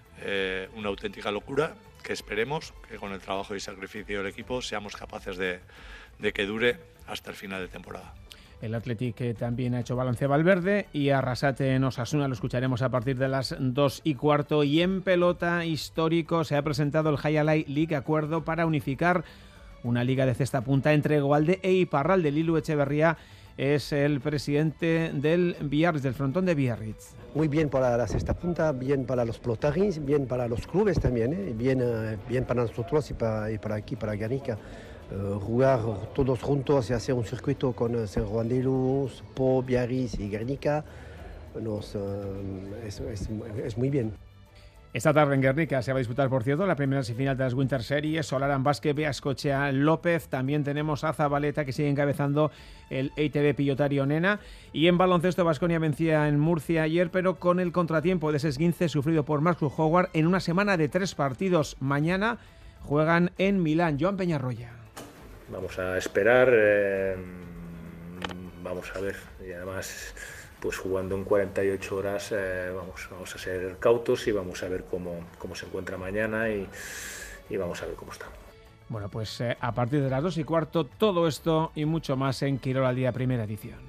Eh, una auténtica locura que esperemos que con el trabajo y sacrificio del equipo seamos capaces de, de que dure hasta el final de temporada. El Athletic también ha hecho balance Valverde y Arrasate en Osasuna lo escucharemos a partir de las dos y cuarto. Y en pelota histórico se ha presentado el Highlight League, acuerdo para unificar una liga de cesta punta entre Goalde e Iparralde. Lilu Echeverría es el presidente del Biarritz, del frontón de Biarritz. Muy bien para la sexta punta, bien para los pelotarins, bien para los clubes también, ¿eh? bien, uh, bien para nosotros y para, y para aquí, para Guernica. Uh, jugar todos juntos y hacer un circuito con uh, San Juan de Luz, Po, Biarritz y Guernica nos, uh, es, es, es muy bien. Esta tarde en Guernica se va a disputar, por cierto, la primera semifinal de las Winter Series. Solaran Basket, Beascochea López. También tenemos a Zabaleta, que sigue encabezando el A T B Pillotario Nena. Y en baloncesto, Baskonia vencía en Murcia ayer, pero con el contratiempo de ese esguince sufrido por Marcus Howard en una semana de tres partidos. Mañana juegan en Milán. Joan Peñarroya. Vamos a esperar, eh, vamos a ver, y además, pues jugando en cuarenta y ocho horas, eh, vamos, vamos a ser cautos y vamos a ver cómo, cómo se encuentra mañana y, y vamos a ver cómo está. Bueno, pues eh, a partir de las dos y cuarto, todo esto y mucho más en Quirol al Día, primera edición.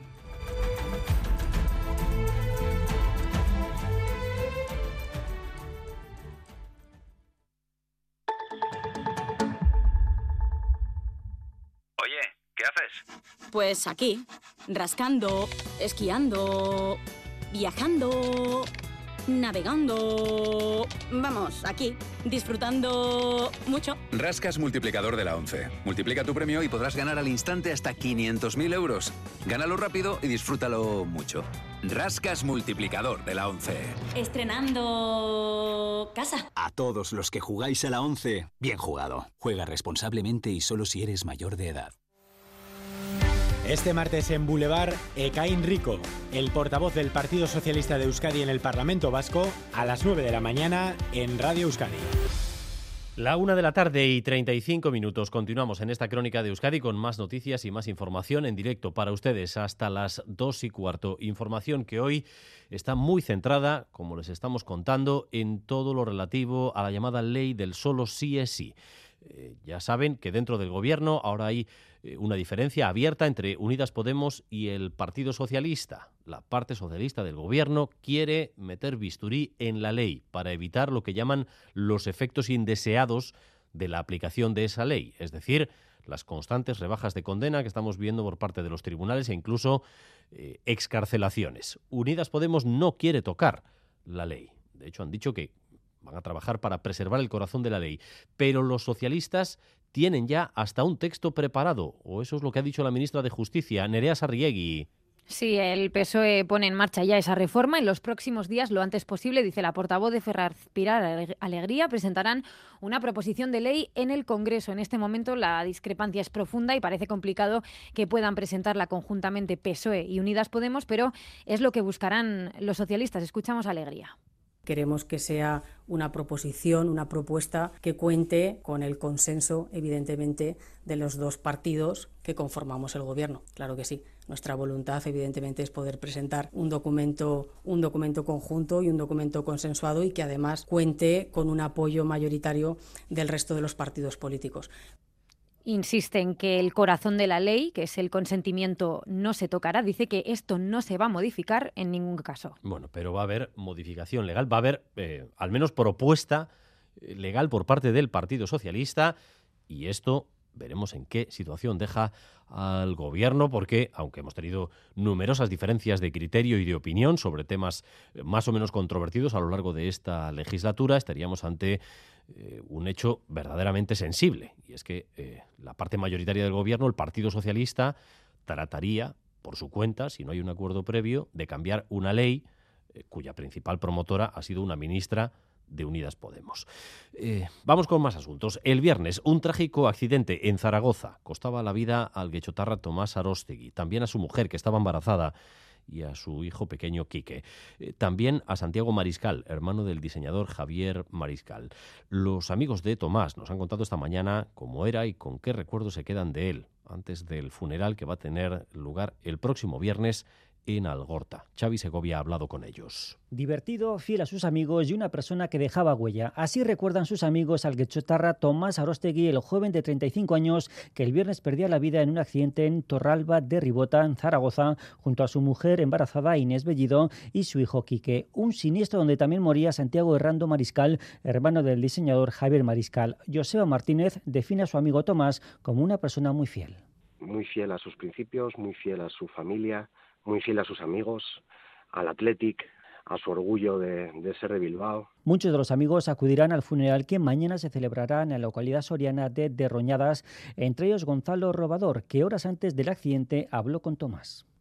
Oye, ¿qué haces? Pues aquí, rascando, esquiando, viajando, navegando. Vamos, aquí, disfrutando mucho. Rascas multiplicador de la ONCE. Multiplica tu premio y podrás ganar al instante hasta quinientos mil euros. Gánalo rápido y disfrútalo mucho. Rascas multiplicador de la ONCE. Estrenando casa. A todos los que jugáis a la ONCE, bien jugado. Juega responsablemente y solo si eres mayor de edad. Este martes en Boulevard, Ekain Rico, el portavoz del Partido Socialista de Euskadi en el Parlamento Vasco, a las nueve de la mañana en Radio Euskadi. La una de la tarde y treinta y cinco minutos. Continuamos en esta crónica de Euskadi con más noticias y más información en directo para ustedes hasta las dos y cuarto. Información que hoy está muy centrada, como les estamos contando, en todo lo relativo a la llamada ley del solo sí es sí. Eh, ya saben que dentro del gobierno ahora hay eh, una diferencia abierta entre Unidas Podemos y el Partido Socialista. La parte socialista del gobierno quiere meter bisturí en la ley para evitar lo que llaman los efectos indeseados de la aplicación de esa ley, es decir, las constantes rebajas de condena que estamos viendo por parte de los tribunales e incluso eh, excarcelaciones. Unidas Podemos no quiere tocar la ley. De hecho, han dicho que van a trabajar para preservar el corazón de la ley. Pero los socialistas tienen ya hasta un texto preparado, o eso es lo que ha dicho la ministra de Justicia, Nerea Sarriegi. Sí, el P S O E pone en marcha ya esa reforma. En los próximos días, lo antes posible, dice la portavoz de Ferraz-Pirar Alegría, presentarán una proposición de ley en el Congreso. En este momento la discrepancia es profunda y parece complicado que puedan presentarla conjuntamente P S O E y Unidas Podemos, pero es lo que buscarán los socialistas. Escuchamos a Alegría. Queremos que sea una proposición, una propuesta que cuente con el consenso, evidentemente, de los dos partidos que conformamos el Gobierno. Claro que sí. Nuestra voluntad, evidentemente, es poder presentar un documento, un documento conjunto y un documento consensuado y que además cuente con un apoyo mayoritario del resto de los partidos políticos. Insiste en que el corazón de la ley, que es el consentimiento, no se tocará. Dice que esto no se va a modificar en ningún caso. Bueno, pero va a haber modificación legal, va a haber eh, al menos propuesta legal por parte del Partido Socialista y esto veremos en qué situación deja al gobierno porque, aunque hemos tenido numerosas diferencias de criterio y de opinión sobre temas más o menos controvertidos a lo largo de esta legislatura, estaríamos ante eh, un hecho verdaderamente sensible. Y es que eh, la parte mayoritaria del gobierno, el Partido Socialista, trataría, por su cuenta, si no hay un acuerdo previo, de cambiar una ley eh, cuya principal promotora ha sido una ministra de Unidas Podemos. Eh, vamos con más asuntos. El viernes, un trágico accidente en Zaragoza costaba la vida al guechotarra Tomás Aróstegui, también a su mujer, que estaba embarazada, y a su hijo pequeño Quique. Eh, también a Santiago Mariscal, hermano del diseñador Javier Mariscal. Los amigos de Tomás nos han contado esta mañana cómo era y con qué recuerdos se quedan de él antes del funeral que va a tener lugar el próximo viernes en Algorta. Xavi Segovia ha hablado con ellos. Divertido, fiel a sus amigos y una persona que dejaba huella. Así recuerdan sus amigos al guechotarra Tomás Aróstegui, el joven de treinta y cinco años que el viernes perdía la vida en un accidente en Torralba de Ribota, en Zaragoza, junto a su mujer embarazada Inés Bellido y su hijo Quique. Un siniestro donde también moría Santiago Herrando Mariscal, hermano del diseñador Javier Mariscal. Joseba Martínez define a su amigo Tomás como una persona muy fiel. Muy fiel a sus principios, muy fiel a su familia, muy fiel a sus amigos, al Athletic, a su orgullo de, de ser de Bilbao. Muchos de los amigos acudirán al funeral que mañana se celebrará en la localidad soriana de Derroñadas, entre ellos Gonzalo Robador, que horas antes del accidente habló con Tomás.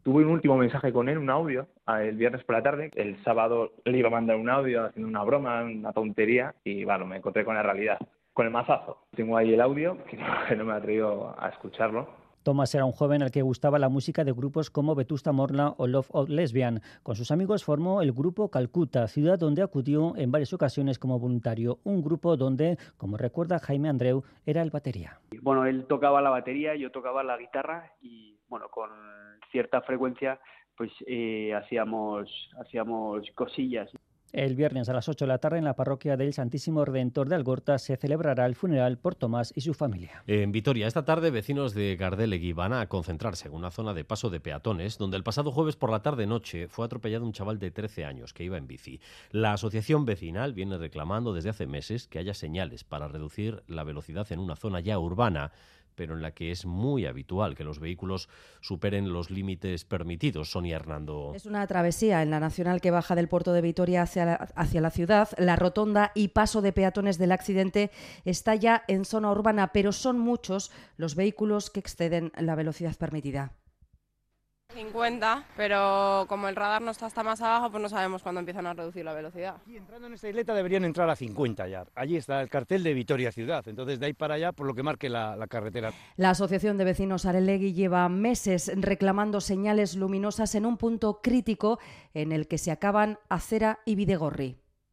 Tuve un último mensaje con él, un audio, el viernes por la tarde. El sábado le iba a mandar un audio haciendo una broma, una tontería, y bueno, me encontré con la realidad, con el mazazo. Tengo ahí el audio, que no, que no me he atrevido a escucharlo. Thomas era un joven al que gustaba la música de grupos como Vetusta Morla o Love of Lesbian. Con sus amigos formó el grupo Calcuta, ciudad donde acudió en varias ocasiones como voluntario. Un grupo donde, como recuerda Jaime Andreu, era el batería. Bueno, él tocaba la batería, yo tocaba la guitarra y, bueno, con cierta frecuencia pues eh, hacíamos, hacíamos cosillas. El viernes a las ocho de la tarde en la parroquia del Santísimo Redentor de Algorta se celebrará el funeral por Tomás y su familia. En Vitoria, esta tarde, vecinos de Gardelegui van a concentrarse en una zona de paso de peatones donde el pasado jueves por la tarde-noche fue atropellado un chaval de trece años que iba en bici. La asociación vecinal viene reclamando desde hace meses que haya señales para reducir la velocidad en una zona ya urbana, pero en la que es muy habitual que los vehículos superen los límites permitidos. Sonia Hernando. Es una travesía en la nacional que baja del puerto de Vitoria hacia la, hacia la ciudad. La rotonda y paso de peatones del accidente está ya en zona urbana, pero son muchos los vehículos que exceden la velocidad permitida. cincuenta, pero como el radar no está hasta más abajo, pues no sabemos cuándo empiezan a reducir la velocidad. Aquí entrando en esta isleta deberían entrar a cincuenta ya. Allí está el cartel de Vitoria Ciudad, entonces de ahí para allá por lo que marque la, la carretera. La Asociación de Vecinos Arelegui lleva meses reclamando señales luminosas en un punto crítico en el que se acaban Acera y Bidegorri.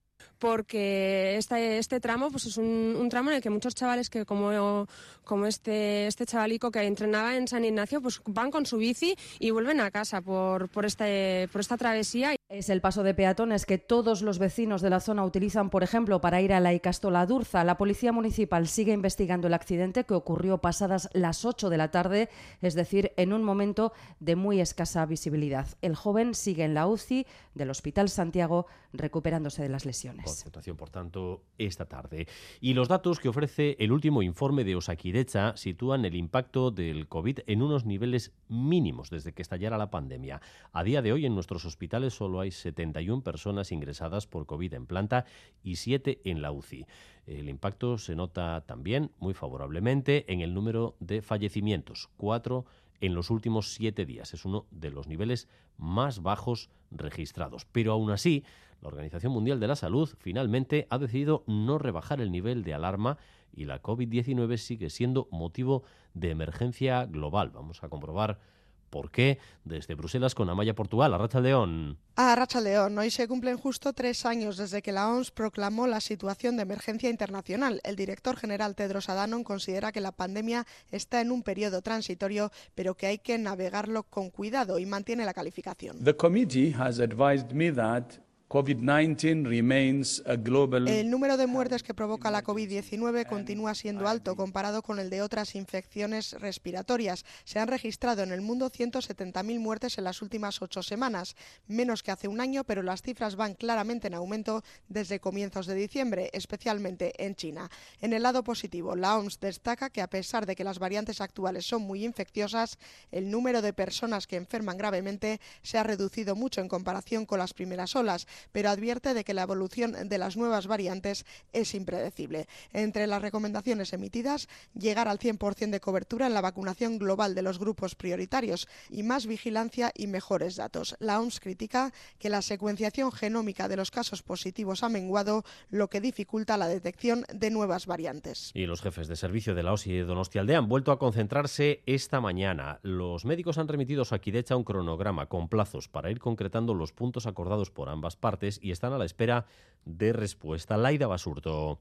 Porque este, este tramo pues es un, un tramo en el que muchos chavales que como, como este, este chavalico que entrenaba en San Ignacio pues van con su bici y vuelven a casa por, por, este, por esta travesía. Es el paso de peatones que todos los vecinos de la zona utilizan, por ejemplo, para ir a la Icastola Durza. La Policía Municipal sigue investigando el accidente que ocurrió pasadas las ocho de la tarde, es decir, en un momento de muy escasa visibilidad. El joven sigue en la U C I del Hospital Santiago recuperándose de las lesiones. Concentración, por tanto, esta tarde. Y los datos que ofrece el último informe de Osakidecha sitúan el impacto del COVID en unos niveles mínimos desde que estallara la pandemia. A día de hoy en nuestros hospitales solo hay setenta y una personas ingresadas por COVID en planta y siete en la U C I. El impacto se nota también muy favorablemente en el número de fallecimientos, cuatro en los últimos siete días. Es uno de los niveles más bajos registrados. Pero aún así, la Organización Mundial de la Salud finalmente ha decidido no rebajar el nivel de alarma y la COVID diecinueve sigue siendo motivo de emergencia global. Vamos a comprobar por qué desde Bruselas con Amaya Portugal. Arratsaldeón. A Arratsaldeón, hoy se cumplen justo tres años desde que la O M S proclamó la situación de emergencia internacional. El director general Tedros Adhanom considera que la pandemia está en un periodo transitorio, pero que hay que navegarlo con cuidado y mantiene la calificación. The committee has advised me that COVID nineteen remains a global... El número de muertes que provoca la COVID diecinueve continúa siendo alto comparado con el de otras infecciones respiratorias. Se han registrado en el mundo ciento setenta mil muertes en las últimas ocho semanas, menos que hace un año, pero las cifras van claramente en aumento desde comienzos de diciembre, especialmente en China. En el lado positivo, la O M S destaca que a pesar de que las variantes actuales son muy infecciosas, el número de personas que enferman gravemente se ha reducido mucho en comparación con las primeras olas, pero advierte de que la evolución de las nuevas variantes es impredecible. Entre las recomendaciones emitidas, llegar al cien por ciento de cobertura en la vacunación global de los grupos prioritarios y más vigilancia y mejores datos. La O M S critica que la secuenciación genómica de los casos positivos ha menguado, lo que dificulta la detección de nuevas variantes. Y los jefes de servicio de la O S I de Donostialdea han vuelto a concentrarse esta mañana. Los médicos han remitido a Osakidecha un cronograma con plazos para ir concretando los puntos acordados por ambas partes y están a la espera de respuesta. Laida Basurto.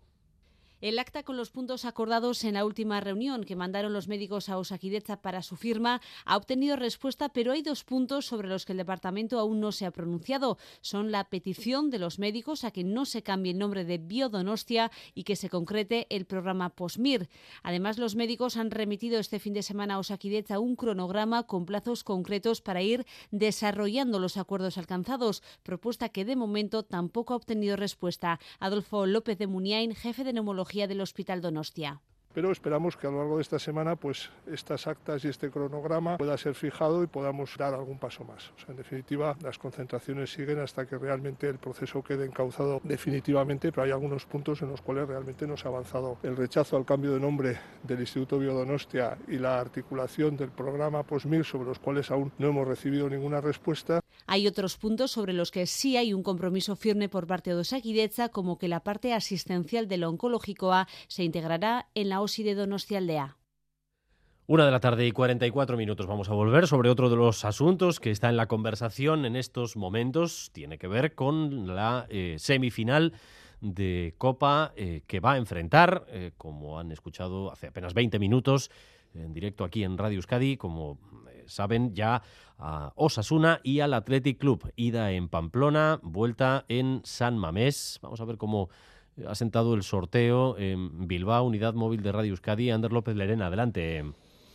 El acta con los puntos acordados en la última reunión que mandaron los médicos a Osakidecha para su firma ha obtenido respuesta, pero hay dos puntos sobre los que el departamento aún no se ha pronunciado. Son la petición de los médicos a que no se cambie el nombre de Biodonostia y que se concrete el programa POSMIR. Además, los médicos han remitido este fin de semana a Osakidecha un cronograma con plazos concretos para ir desarrollando los acuerdos alcanzados, propuesta que de momento tampoco ha obtenido respuesta. Adolfo López de Muniain, jefe de neumología del Hospital Donostia. pero esperamos que a lo largo de esta semana pues estas actas y este cronograma pueda ser fijado y podamos dar algún paso más. O sea, en definitiva, las concentraciones siguen hasta que realmente el proceso quede encauzado definitivamente, pero hay algunos puntos en los cuales realmente no se ha avanzado. El rechazo al cambio de nombre del Instituto Biodonostia y la articulación del programa POSMIR, sobre los cuales aún no hemos recibido ninguna respuesta. Hay otros puntos sobre los que sí hay un compromiso firme por parte de Osakidetza, como que la parte asistencial del oncológico A se integrará en la O S I de Donostialdea. Una de la tarde y cuarenta y cuatro minutos. Vamos a volver sobre otro de los asuntos que está en la conversación en estos momentos. Tiene que ver con la eh, semifinal de Copa eh, que va a enfrentar, eh, como han escuchado hace apenas veinte minutos, en directo aquí en Radio Euskadi, como eh, saben ya, a Osasuna y al Athletic Club. Ida en Pamplona, vuelta en San Mamés. Vamos a ver cómo ha sentado el sorteo en Bilbao, Unidad Móvil de Radio Euskadi. Ander López Lerena, adelante.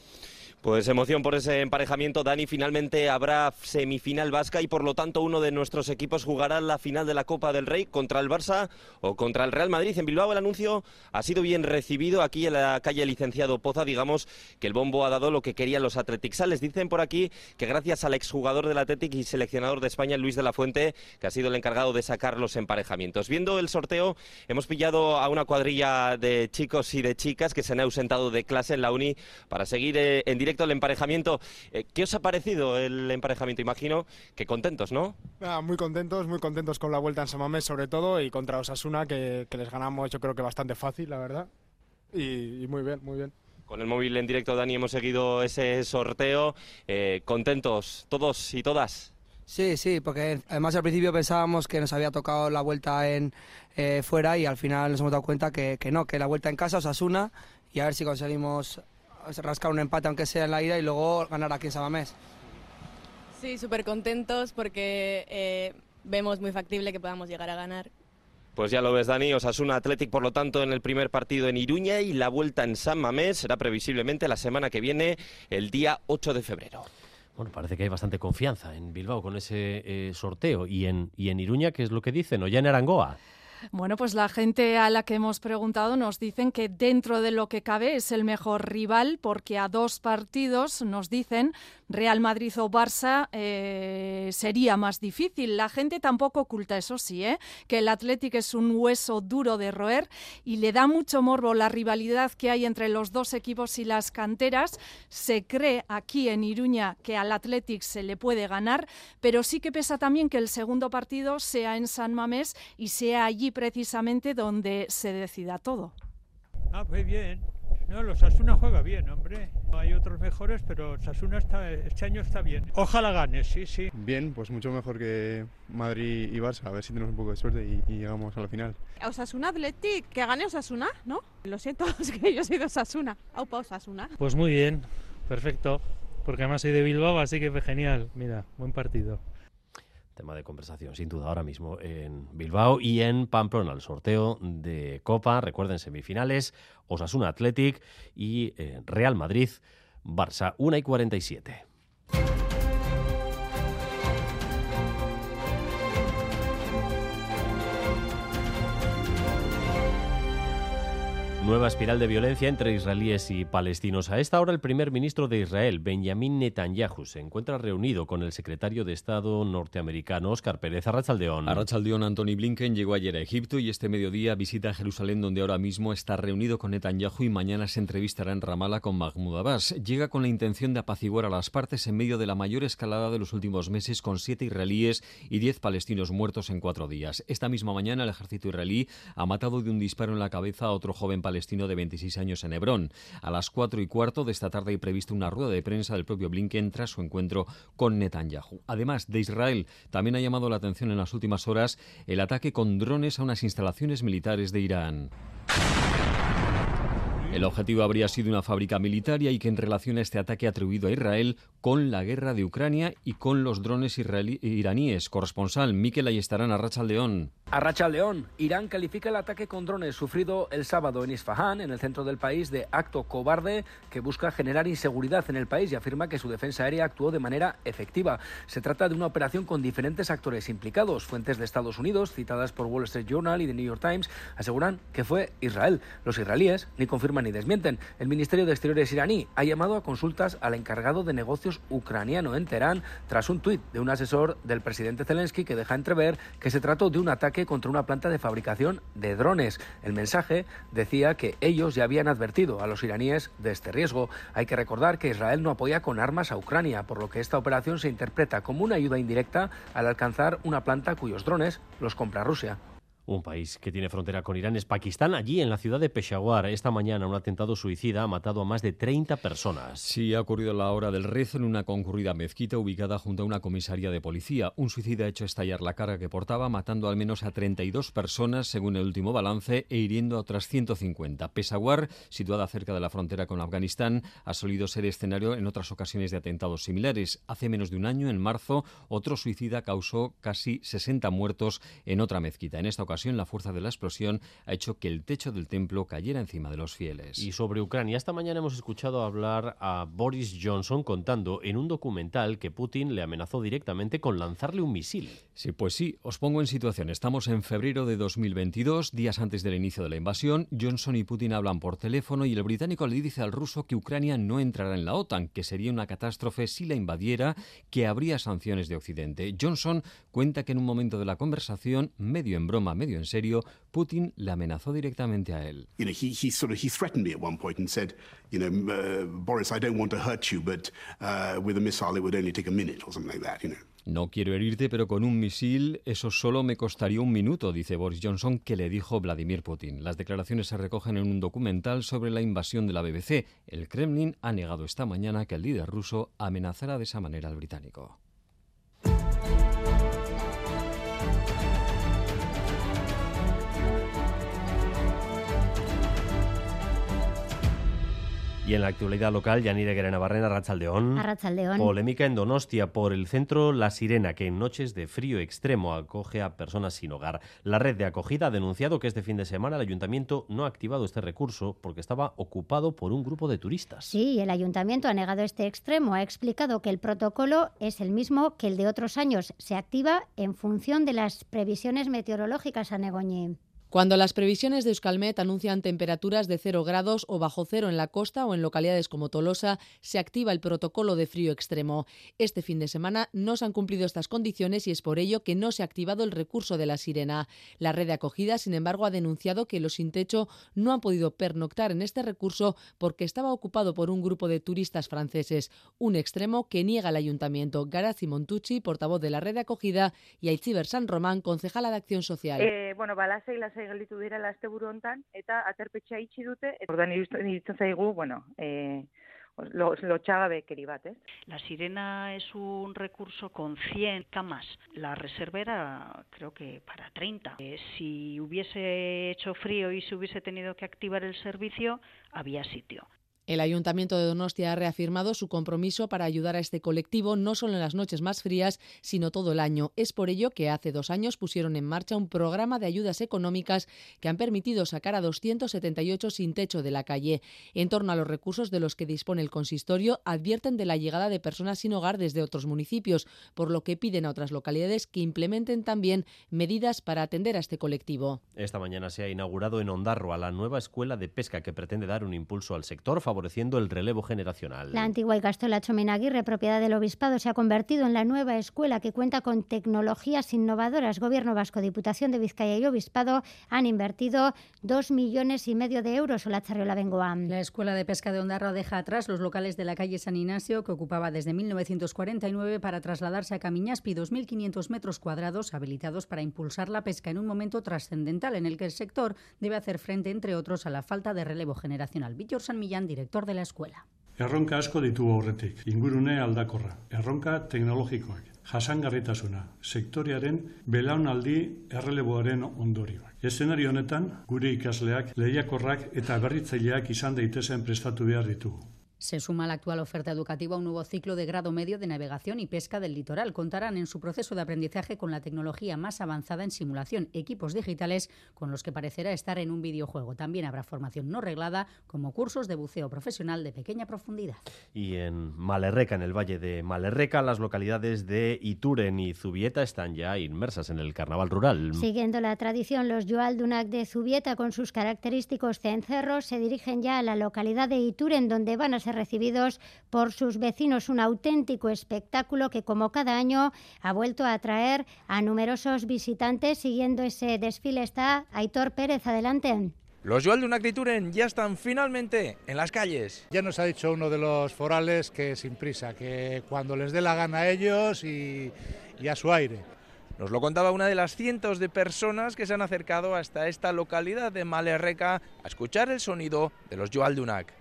Pues emoción por ese emparejamiento, Dani. Finalmente habrá semifinal vasca y por lo tanto uno de nuestros equipos jugará la final de la Copa del Rey contra el Barça o contra el Real Madrid. En Bilbao el anuncio ha sido bien recibido. Aquí en la calle Licenciado Poza, digamos que el bombo ha dado lo que querían los Athletic-Sales. Dicen por aquí que gracias al exjugador del Athletic y seleccionador de España, Luis de la Fuente, que ha sido el encargado de sacar los emparejamientos. Viendo el sorteo, hemos pillado a una cuadrilla de chicos y de chicas que se han ausentado de clase en la uni para seguir eh, en directo el emparejamiento. Eh, ¿Qué os ha parecido el emparejamiento? Imagino que contentos, ¿no? Ah, muy contentos, muy contentos con la vuelta en San Mamés sobre todo, y contra Osasuna, que, que les ganamos yo creo que bastante fácil, la verdad, y, y muy bien, muy bien. Con el móvil en directo, Dani, hemos seguido ese sorteo. Eh, ¿Contentos todos y todas? Sí, sí, porque además al principio pensábamos que nos había tocado la vuelta en eh, fuera, y al final nos hemos dado cuenta que, que no, que la vuelta en casa, Osasuna, y a ver si conseguimos rascar un empate aunque sea en la ida y luego ganar aquí en San Mamés. Sí, súper contentos porque eh, vemos muy factible que podamos llegar a ganar. Pues ya lo ves, Dani. Osasuna Athletic, por lo tanto, en el primer partido en Iruña, y la vuelta en San Mamés será previsiblemente la semana que viene, el día ocho de febrero. Bueno, parece que hay bastante confianza en Bilbao con ese eh, sorteo. ¿Y en, y en Iruña qué es lo que dicen? ¿O ya en Arangoa? Bueno, pues la gente a la que hemos preguntado nos dicen que dentro de lo que cabe es el mejor rival, porque a dos partidos, nos dicen, Real Madrid o Barça, eh, sería más difícil. La gente tampoco oculta, eso sí, ¿eh? que el Athletic es un hueso duro de roer y le da mucho morbo la rivalidad que hay entre los dos equipos y las canteras. Se cree aquí en Iruña que al Athletic se le puede ganar, pero sí que pesa también que el segundo partido sea en San Mamés y sea allí precisamente donde se decida todo. Ah, pues bien. No, los Osasuna juega bien, hombre. Hay otros mejores, pero Osasuna está, este año está bien. Ojalá gane, sí, sí. Bien, pues mucho mejor que Madrid y Barça. A ver si tenemos un poco de suerte y, y llegamos a la final. Osasuna Athletic, que gane Osasuna, ¿no? Lo siento, es que yo soy de Osasuna. Aupa Osasuna. Pues muy bien, perfecto. Porque además soy de Bilbao, así que fue genial. Mira, buen partido. Tema de conversación, sin duda, ahora mismo en Bilbao y en Pamplona. El sorteo de Copa, recuerden, semifinales, Osasuna Athletic y eh, Real Madrid Barça, una y cuarenta y siete. Nueva espiral de violencia entre israelíes y palestinos. A esta hora, el primer ministro de Israel, Benjamín Netanyahu, se encuentra reunido con el secretario de Estado norteamericano, Óscar Pérez. Arratsaldeón. Arratsaldeón. Antony Blinken llegó ayer a Egipto y este mediodía visita Jerusalén, donde ahora mismo está reunido con Netanyahu, y mañana se entrevistará en Ramallah con Mahmoud Abbas. Llega con la intención de apaciguar a las partes en medio de la mayor escalada de los últimos meses, con siete israelíes y diez palestinos muertos en cuatro días. Esta misma mañana, el ejército israelí ha matado de un disparo en la cabeza a otro joven palestino de veintiséis años en Hebrón. A las cuatro y cuarto de esta tarde hay prevista una rueda de prensa del propio Blinken tras su encuentro con Netanyahu. Además de Israel, también ha llamado la atención en las últimas horas el ataque con drones a unas instalaciones militares de Irán. El objetivo habría sido una fábrica militar, y hay quien relaciona este ataque atribuido a Israel con la guerra de Ucrania y con los drones israelí- iraníes. Corresponsal Mikel Ayestarán, Arratsaldeón. Arrachaldeón, Irán califica el ataque con drones sufrido el sábado en Isfahán, en el centro del país, de acto cobarde que busca generar inseguridad en el país y afirma que su defensa aérea actuó de manera efectiva. Se trata de una operación con diferentes actores implicados. Fuentes de Estados Unidos, citadas por Wall Street Journal y The New York Times, aseguran que fue Israel. Los israelíes ni confirman ni desmienten. El Ministerio de Exteriores iraní ha llamado a consultas al encargado de negocios ucraniano en Teherán tras un tuit de un asesor del presidente Zelensky que deja entrever que se trató de un ataque contra una planta de fabricación de drones. El mensaje decía que ellos ya habían advertido a los iraníes de este riesgo. Hay que recordar que Israel no apoya con armas a Ucrania, por lo que esta operación se interpreta como una ayuda indirecta al alcanzar una planta cuyos drones los compra Rusia. Un país que tiene frontera con Irán es Pakistán. Allí, en la ciudad de Peshawar, esta mañana un atentado suicida ha matado a más de treinta personas. Sí, ha ocurrido a la hora del rezo en una concurrida mezquita ubicada junto a una comisaría de policía. Un suicida ha hecho estallar la carga que portaba, matando al menos a treinta y dos personas, según el último balance, e hiriendo a otras ciento cincuenta. Peshawar, situada cerca de la frontera con Afganistán, ha solido ser escenario en otras ocasiones de atentados similares. Hace menos de un año, en marzo, otro suicida causó casi sesenta muertos en otra mezquita. En esta ocasión, la fuerza de la explosión ha hecho que el techo del templo cayera encima de los fieles. Y sobre Ucrania, esta mañana hemos escuchado hablar a Boris Johnson contando en un documental que Putin le amenazó directamente con lanzarle un misil. Sí, pues sí, os pongo en situación. Estamos en febrero de dos mil veintidós, días antes del inicio de la invasión. Johnson y Putin hablan por teléfono y el británico le dice al ruso que Ucrania no entrará en la OTAN, que sería una catástrofe si la invadiera, que habría sanciones de Occidente. Johnson cuenta que en un momento de la conversación, medio en broma, medio en serio, Putin le amenazó directamente a él. You know, he, he sort of he threatened me at one point and said, you know, uh, Boris, I don't want to hurt you, but uh, with a missile it would only take a minute or something like that, you know. No quiero herirte, pero con un misil eso solo me costaría un minuto, dice Boris Johnson, que le dijo Vladimir Putin. Las declaraciones se recogen en un documental sobre la invasión de la B B C. El Kremlin ha negado esta mañana que el líder ruso amenazara de esa manera al británico. Y en la actualidad local, Yanire Guerena-Barrena, Arratsaldeón. Arratsaldeón. Polémica en Donostia por el centro La Sirena, que en noches de frío extremo acoge a personas sin hogar. La red de acogida ha denunciado que este fin de semana el ayuntamiento no ha activado este recurso porque estaba ocupado por un grupo de turistas. Sí, el ayuntamiento ha negado este extremo. Ha explicado que el protocolo es el mismo que el de otros años. Se activa en función de las previsiones meteorológicas, a Negoñi. Cuando las previsiones de Euskalmet anuncian temperaturas de cero grados o bajo cero en la costa o en localidades como Tolosa, se activa el protocolo de frío extremo. Este fin de semana no se han cumplido estas condiciones y es por ello que no se ha activado el recurso de La Sirena. La red de acogida, sin embargo, ha denunciado que los sin techo no han podido pernoctar en este recurso porque estaba ocupado por un grupo de turistas franceses, un extremo que niega el ayuntamiento. Garazi Montucci, portavoz de la red de acogida, y Aitziber San Román, concejala de Acción Social. Eh, bueno, balasei las gelditu direla asteburu hontan eta aterpetxea itxi dute. Orduan iruditzen zaigu, bueno, eh, lo, lotxagabekeri bat, ¿eh? La Sirena es un recurso con cien camas. La reserva era, creo que para treinta. Eh, si hubiese hecho frío y se hubiese tenido que activar el servicio, había sitio. El Ayuntamiento de Donostia ha reafirmado su compromiso para ayudar a este colectivo no solo en las noches más frías, sino todo el año. Es por ello que hace dos años pusieron en marcha un programa de ayudas económicas que han permitido sacar a doscientos setenta y ocho sin techo de la calle. En torno a los recursos de los que dispone el consistorio, advierten de la llegada de personas sin hogar desde otros municipios, por lo que piden a otras localidades que implementen también medidas para atender a este colectivo. Esta mañana se ha inaugurado en Ondarroa la nueva escuela de pesca que pretende dar un impulso al sector, favoreciendo el relevo generacional. La antigua Ikastola Txomenaguirre, propiedad del Obispado, se ha convertido en la nueva escuela que cuenta con tecnologías innovadoras. Gobierno Vasco, Diputación de Vizcaya y Obispado han invertido dos millones y medio de euros. Olatzarriola Bengoa. La Escuela de Pesca de Ondarroa deja atrás los locales de la calle San Ignacio, que ocupaba desde mil novecientos cuarenta y nueve, para trasladarse a Camiñaspi, dos mil quinientos metros cuadrados habilitados para impulsar la pesca en un momento trascendental en el que el sector debe hacer frente, entre otros, a la falta de relevo generacional. Bittor San Millán, director de la escuela. Erronka asko ditugu aurretik, ingurune aldakorra, erronka teknologikoak, jasangarritasuna, sektorearen belaunaldi erreleboaren ondorioak. Eszenario honetan, gure ikasleak lehiakorrak eta berritzaileak izan daitezen prestatu behar ditugu. Se suma a la actual oferta educativa un nuevo ciclo de grado medio de navegación y pesca del litoral. Contarán en su proceso de aprendizaje con la tecnología más avanzada en simulación, equipos digitales con los que parecerá estar en un videojuego. También habrá formación no reglada, como cursos de buceo profesional de pequeña profundidad. Y en Malerreca, en el valle de Malerreca, las localidades de Ituren y Zubieta están ya inmersas en el carnaval rural. Siguiendo la tradición, los Joaldunak de Zubieta, con sus característicos cencerros, se dirigen ya a la localidad de Ituren, donde van a ser recibidos por sus vecinos. Un auténtico espectáculo que, como cada año, ha vuelto a atraer a numerosos visitantes. Siguiendo ese desfile está Aitor Pérez. Adelante. Los Joaldunak de Ituren ya están finalmente en las calles. Ya nos ha dicho uno de los forales que sin prisa, que cuando les dé la gana a ellos y, y a su aire. Nos lo contaba una de las cientos de personas que se han acercado hasta esta localidad de Malerreca a escuchar el sonido de los Joaldunak.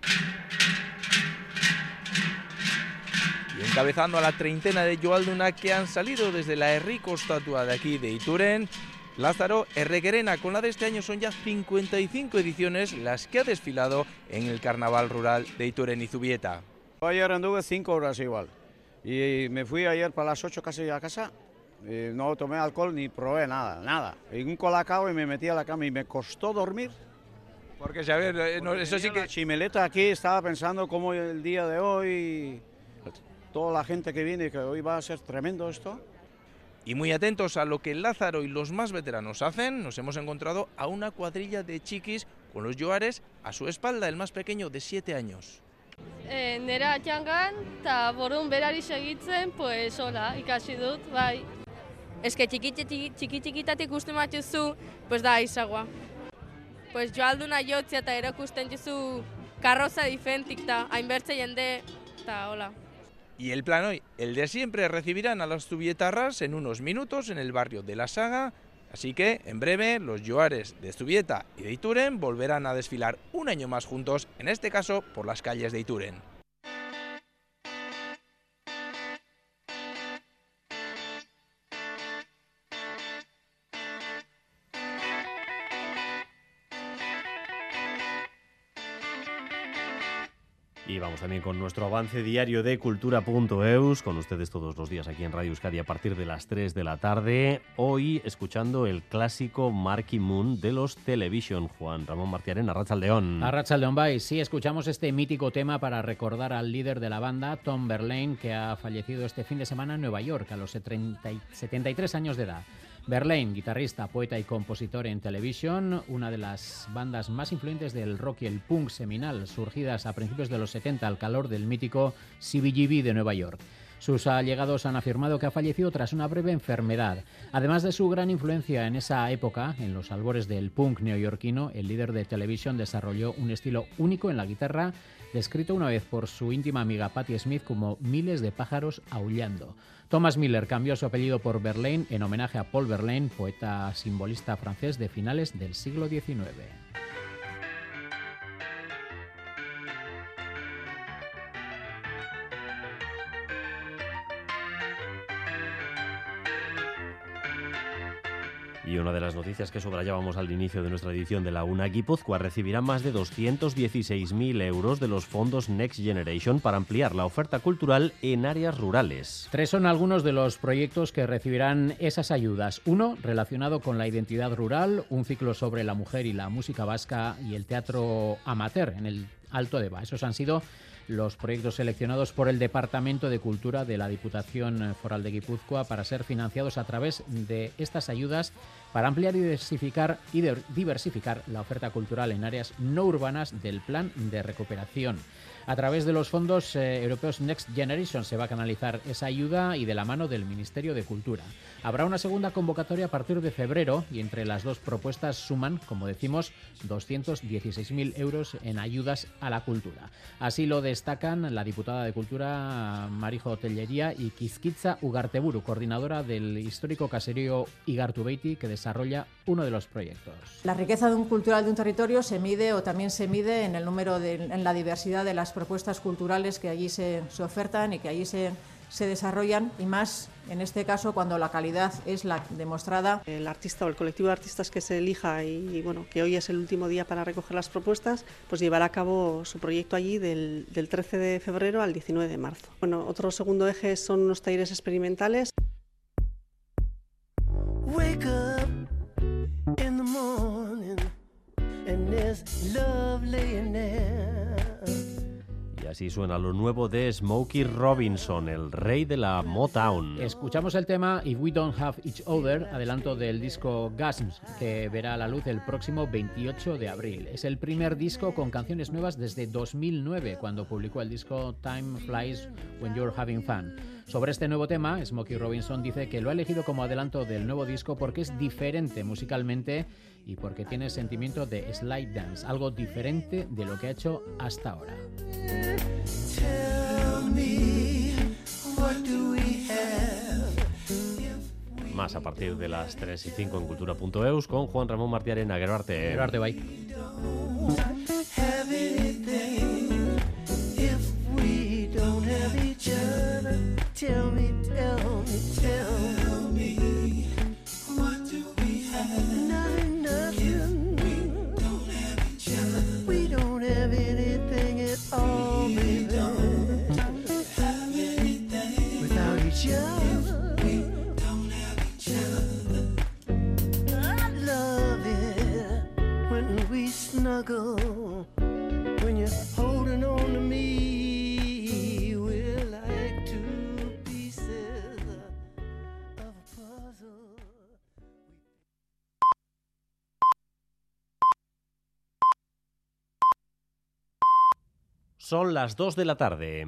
Y encabezando a la treintena de Joaldunak que han salido desde la herriko estatua de aquí de Ituren, Lázaro Erreguerena. Con la de este año son ya cincuenta y cinco ediciones las que ha desfilado en el carnaval rural de Ituren y Zubieta. Ayer anduve cinco horas igual y me fui ayer para las ocho casi a casa. Y no tomé alcohol ni probé nada, nada. Y un colacao y me metí a la cama y me costó dormir. Porque, a ver, no, eso sí que... La chimeleta aquí, estaba pensando cómo el día de hoy, toda la gente que viene, que hoy va a ser tremendo esto. Y muy atentos a lo que Lázaro y los más veteranos hacen, nos hemos encontrado a una cuadrilla de chiquis con los joares a su espalda, el más pequeño de siete años. Eh, nera atxangan, eta borun berari segitzen, pues hola, ikasi dut, bai. Es que txiki txiki txikitatik uste matuzu, pues da izagoa. Pues joalduna jotzea eta erakusten juzu karroza diferentik ta hainbertze jende, eta hola. Y el plan hoy, el de siempre, recibirán a las zubietarras en unos minutos en el barrio de La Saga, así que en breve los joares de Zubieta y de Ituren volverán a desfilar un año más juntos, en este caso por las calles de Ituren. Y vamos también con nuestro avance diario de cultura punto eus, con ustedes todos los días aquí en Radio Euskadi a partir de las tres de la tarde. Hoy escuchando el clásico Marquee Moon de los Television. Juan Ramón Martiarena, Arratsaldeón. Arratsaldeón, bye. Sí, escuchamos este mítico tema para recordar al líder de la banda, Tom Verlaine, que ha fallecido este fin de semana en Nueva York a los setenta y tres años de edad. Verlaine, guitarrista, poeta y compositor en Television, una de las bandas más influyentes del rock y el punk seminal, surgidas a principios de los setenta al calor del mítico C B G B de Nueva York. Sus allegados han afirmado que ha fallecido tras una breve enfermedad. Además de su gran influencia en esa época, en los albores del punk neoyorquino, el líder de Television desarrolló un estilo único en la guitarra, descrito una vez por su íntima amiga Patti Smith como miles de pájaros aullando. Thomas Miller cambió su apellido por Verlaine en homenaje a Paul Verlaine, poeta simbolista francés de finales del siglo diecinueve. Y una de las noticias que subrayábamos al inicio de nuestra edición de la UNA, Guipúzcoa recibirá más de doscientos dieciséis mil euros de los fondos Next Generation para ampliar la oferta cultural en áreas rurales. Tres son algunos de los proyectos que recibirán esas ayudas. Uno, relacionado con la identidad rural, un ciclo sobre la mujer y la música vasca y el teatro amateur en el Alto Deba. Esos han sido los proyectos seleccionados por el Departamento de Cultura de la Diputación Foral de Guipúzcoa para ser financiados a través de estas ayudas para ampliar y diversificar, y diversificar la oferta cultural en áreas no urbanas del Plan de Recuperación. A través de los fondos eh, europeos Next Generation se va a canalizar esa ayuda y de la mano del Ministerio de Cultura. Habrá una segunda convocatoria a partir de febrero y entre las dos propuestas suman, como decimos, doscientos dieciséis mil euros en ayudas a la cultura. Así lo destacan la diputada de Cultura Marijo Tellería y Kizkitza Ugarteburu, coordinadora del histórico caserío Igartubeiti, que desarrolla uno de los proyectos. La riqueza de un cultural de un territorio se mide o también se mide en el número de, en la diversidad de las propuestas culturales que allí se, se ofertan y que allí se, se desarrollan, y más en este caso cuando la calidad es la demostrada. El artista o el colectivo de artistas que se elija y bueno, que hoy es el último día para recoger las propuestas, pues llevará a cabo su proyecto allí del, del trece de febrero al diecinueve de marzo. Bueno, otro segundo eje son unos talleres experimentales. Wake up in the morning and there's love laying there. Y así suena lo nuevo de Smokey Robinson, el rey de la Motown. Escuchamos el tema If We Don't Have Each Other, adelanto del disco Gasms, que verá la luz el próximo veintiocho de abril. Es el primer disco con canciones nuevas desde dos mil nueve, cuando publicó el disco Time Flies When You're Having Fun. Sobre este nuevo tema, Smokey Robinson dice que lo ha elegido como adelanto del nuevo disco porque es diferente musicalmente y porque tiene sentimiento de slide dance, algo diferente de lo que ha hecho hasta ahora. Más a partir de las tres y cinco en cultura punto eus con Juan Ramón Martiarena. Gero arte. Gero arte, bai. Tell me, tell me, tell me, what do we have? Nothing, nothing. We don't have each other. We don't have anything at all, baby. We don't have anything without each other. We don't have each other. I love it when we snuggle, when you're holding on to me. Son las dos de la tarde.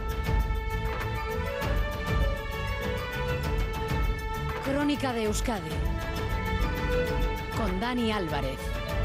Crónica de Euskadi con Dani Álvarez.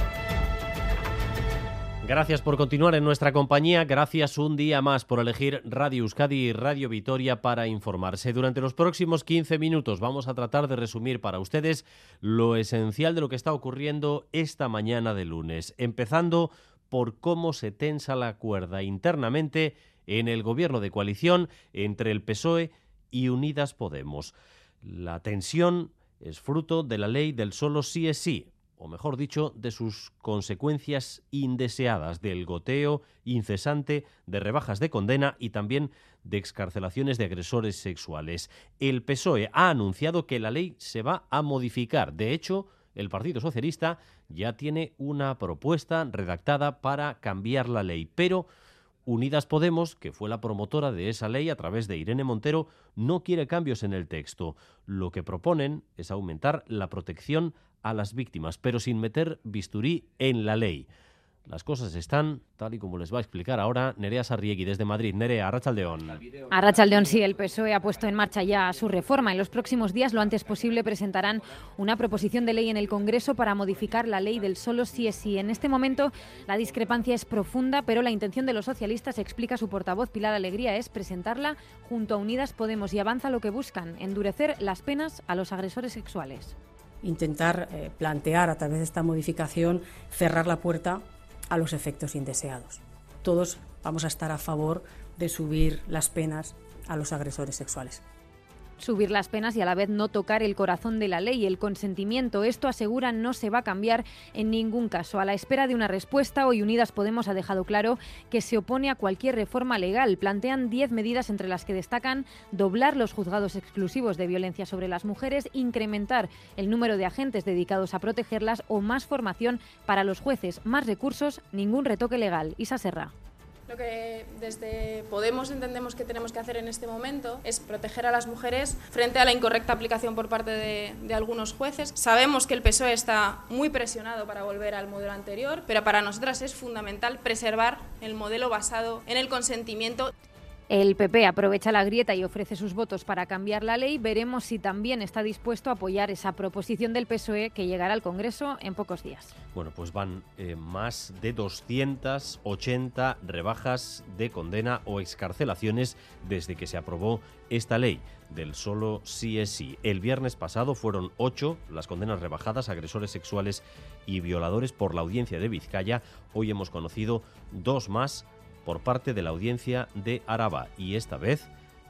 Gracias por continuar en nuestra compañía, gracias un día más por elegir Radio Euskadi y Radio Vitoria para informarse. Durante los próximos quince minutos vamos a tratar de resumir para ustedes lo esencial de lo que está ocurriendo esta mañana de lunes, empezando por cómo se tensa la cuerda internamente en el gobierno de coalición entre el P S O E y Unidas Podemos. La tensión es fruto de la ley del solo sí es sí, o mejor dicho, de sus consecuencias indeseadas, del goteo incesante de rebajas de condena y también de excarcelaciones de agresores sexuales. El P S O E ha anunciado que la ley se va a modificar. De hecho, el Partido Socialista ya tiene una propuesta redactada para cambiar la ley, pero Unidas Podemos, que fue la promotora de esa ley a través de Irene Montero, no quiere cambios en el texto. Lo que proponen es aumentar la protección a las víctimas, pero sin meter bisturí en la ley. Las cosas están tal y como les va a explicar ahora Nerea Sarriegui desde Madrid. Nerea, Arratsaldeón. Arratsaldeón, sí, el P S O E ha puesto en marcha ya su reforma. En los próximos días, lo antes posible, presentarán una proposición de ley en el Congreso para modificar la ley del solo sí es sí. En este momento la discrepancia es profunda, pero la intención de los socialistas, explica su portavoz Pilar Alegría, es presentarla junto a Unidas Podemos y avanza lo que buscan, endurecer las penas a los agresores sexuales. Intentar eh, plantear a través de esta modificación cerrar la puerta a los efectos indeseados. Todos vamos a estar a favor de subir las penas a los agresores sexuales. Subir las penas y a la vez no tocar el corazón de la ley, el consentimiento. Esto, aseguran, no se va a cambiar en ningún caso. A la espera de una respuesta, hoy Unidas Podemos ha dejado claro que se opone a cualquier reforma legal. Plantean diez medidas, entre las que destacan doblar los juzgados exclusivos de violencia sobre las mujeres, incrementar el número de agentes dedicados a protegerlas o más formación para los jueces, más recursos, ningún retoque legal. Isa Serra. Lo que desde Podemos entendemos que tenemos que hacer en este momento es proteger a las mujeres frente a la incorrecta aplicación por parte de, de algunos jueces. Sabemos que el P S O E está muy presionado para volver al modelo anterior, pero para nosotras es fundamental preservar el modelo basado en el consentimiento. El P P aprovecha la grieta y ofrece sus votos para cambiar la ley. Veremos si también está dispuesto a apoyar esa proposición del P S O E que llegará al Congreso en pocos días. Bueno, pues van eh, más de doscientas ochenta rebajas de condena o excarcelaciones desde que se aprobó esta ley del solo sí es sí. El viernes pasado fueron ocho las condenas rebajadas a agresores sexuales y violadores por la Audiencia de Vizcaya. Hoy hemos conocido dos más por parte de la Audiencia de Araba y esta vez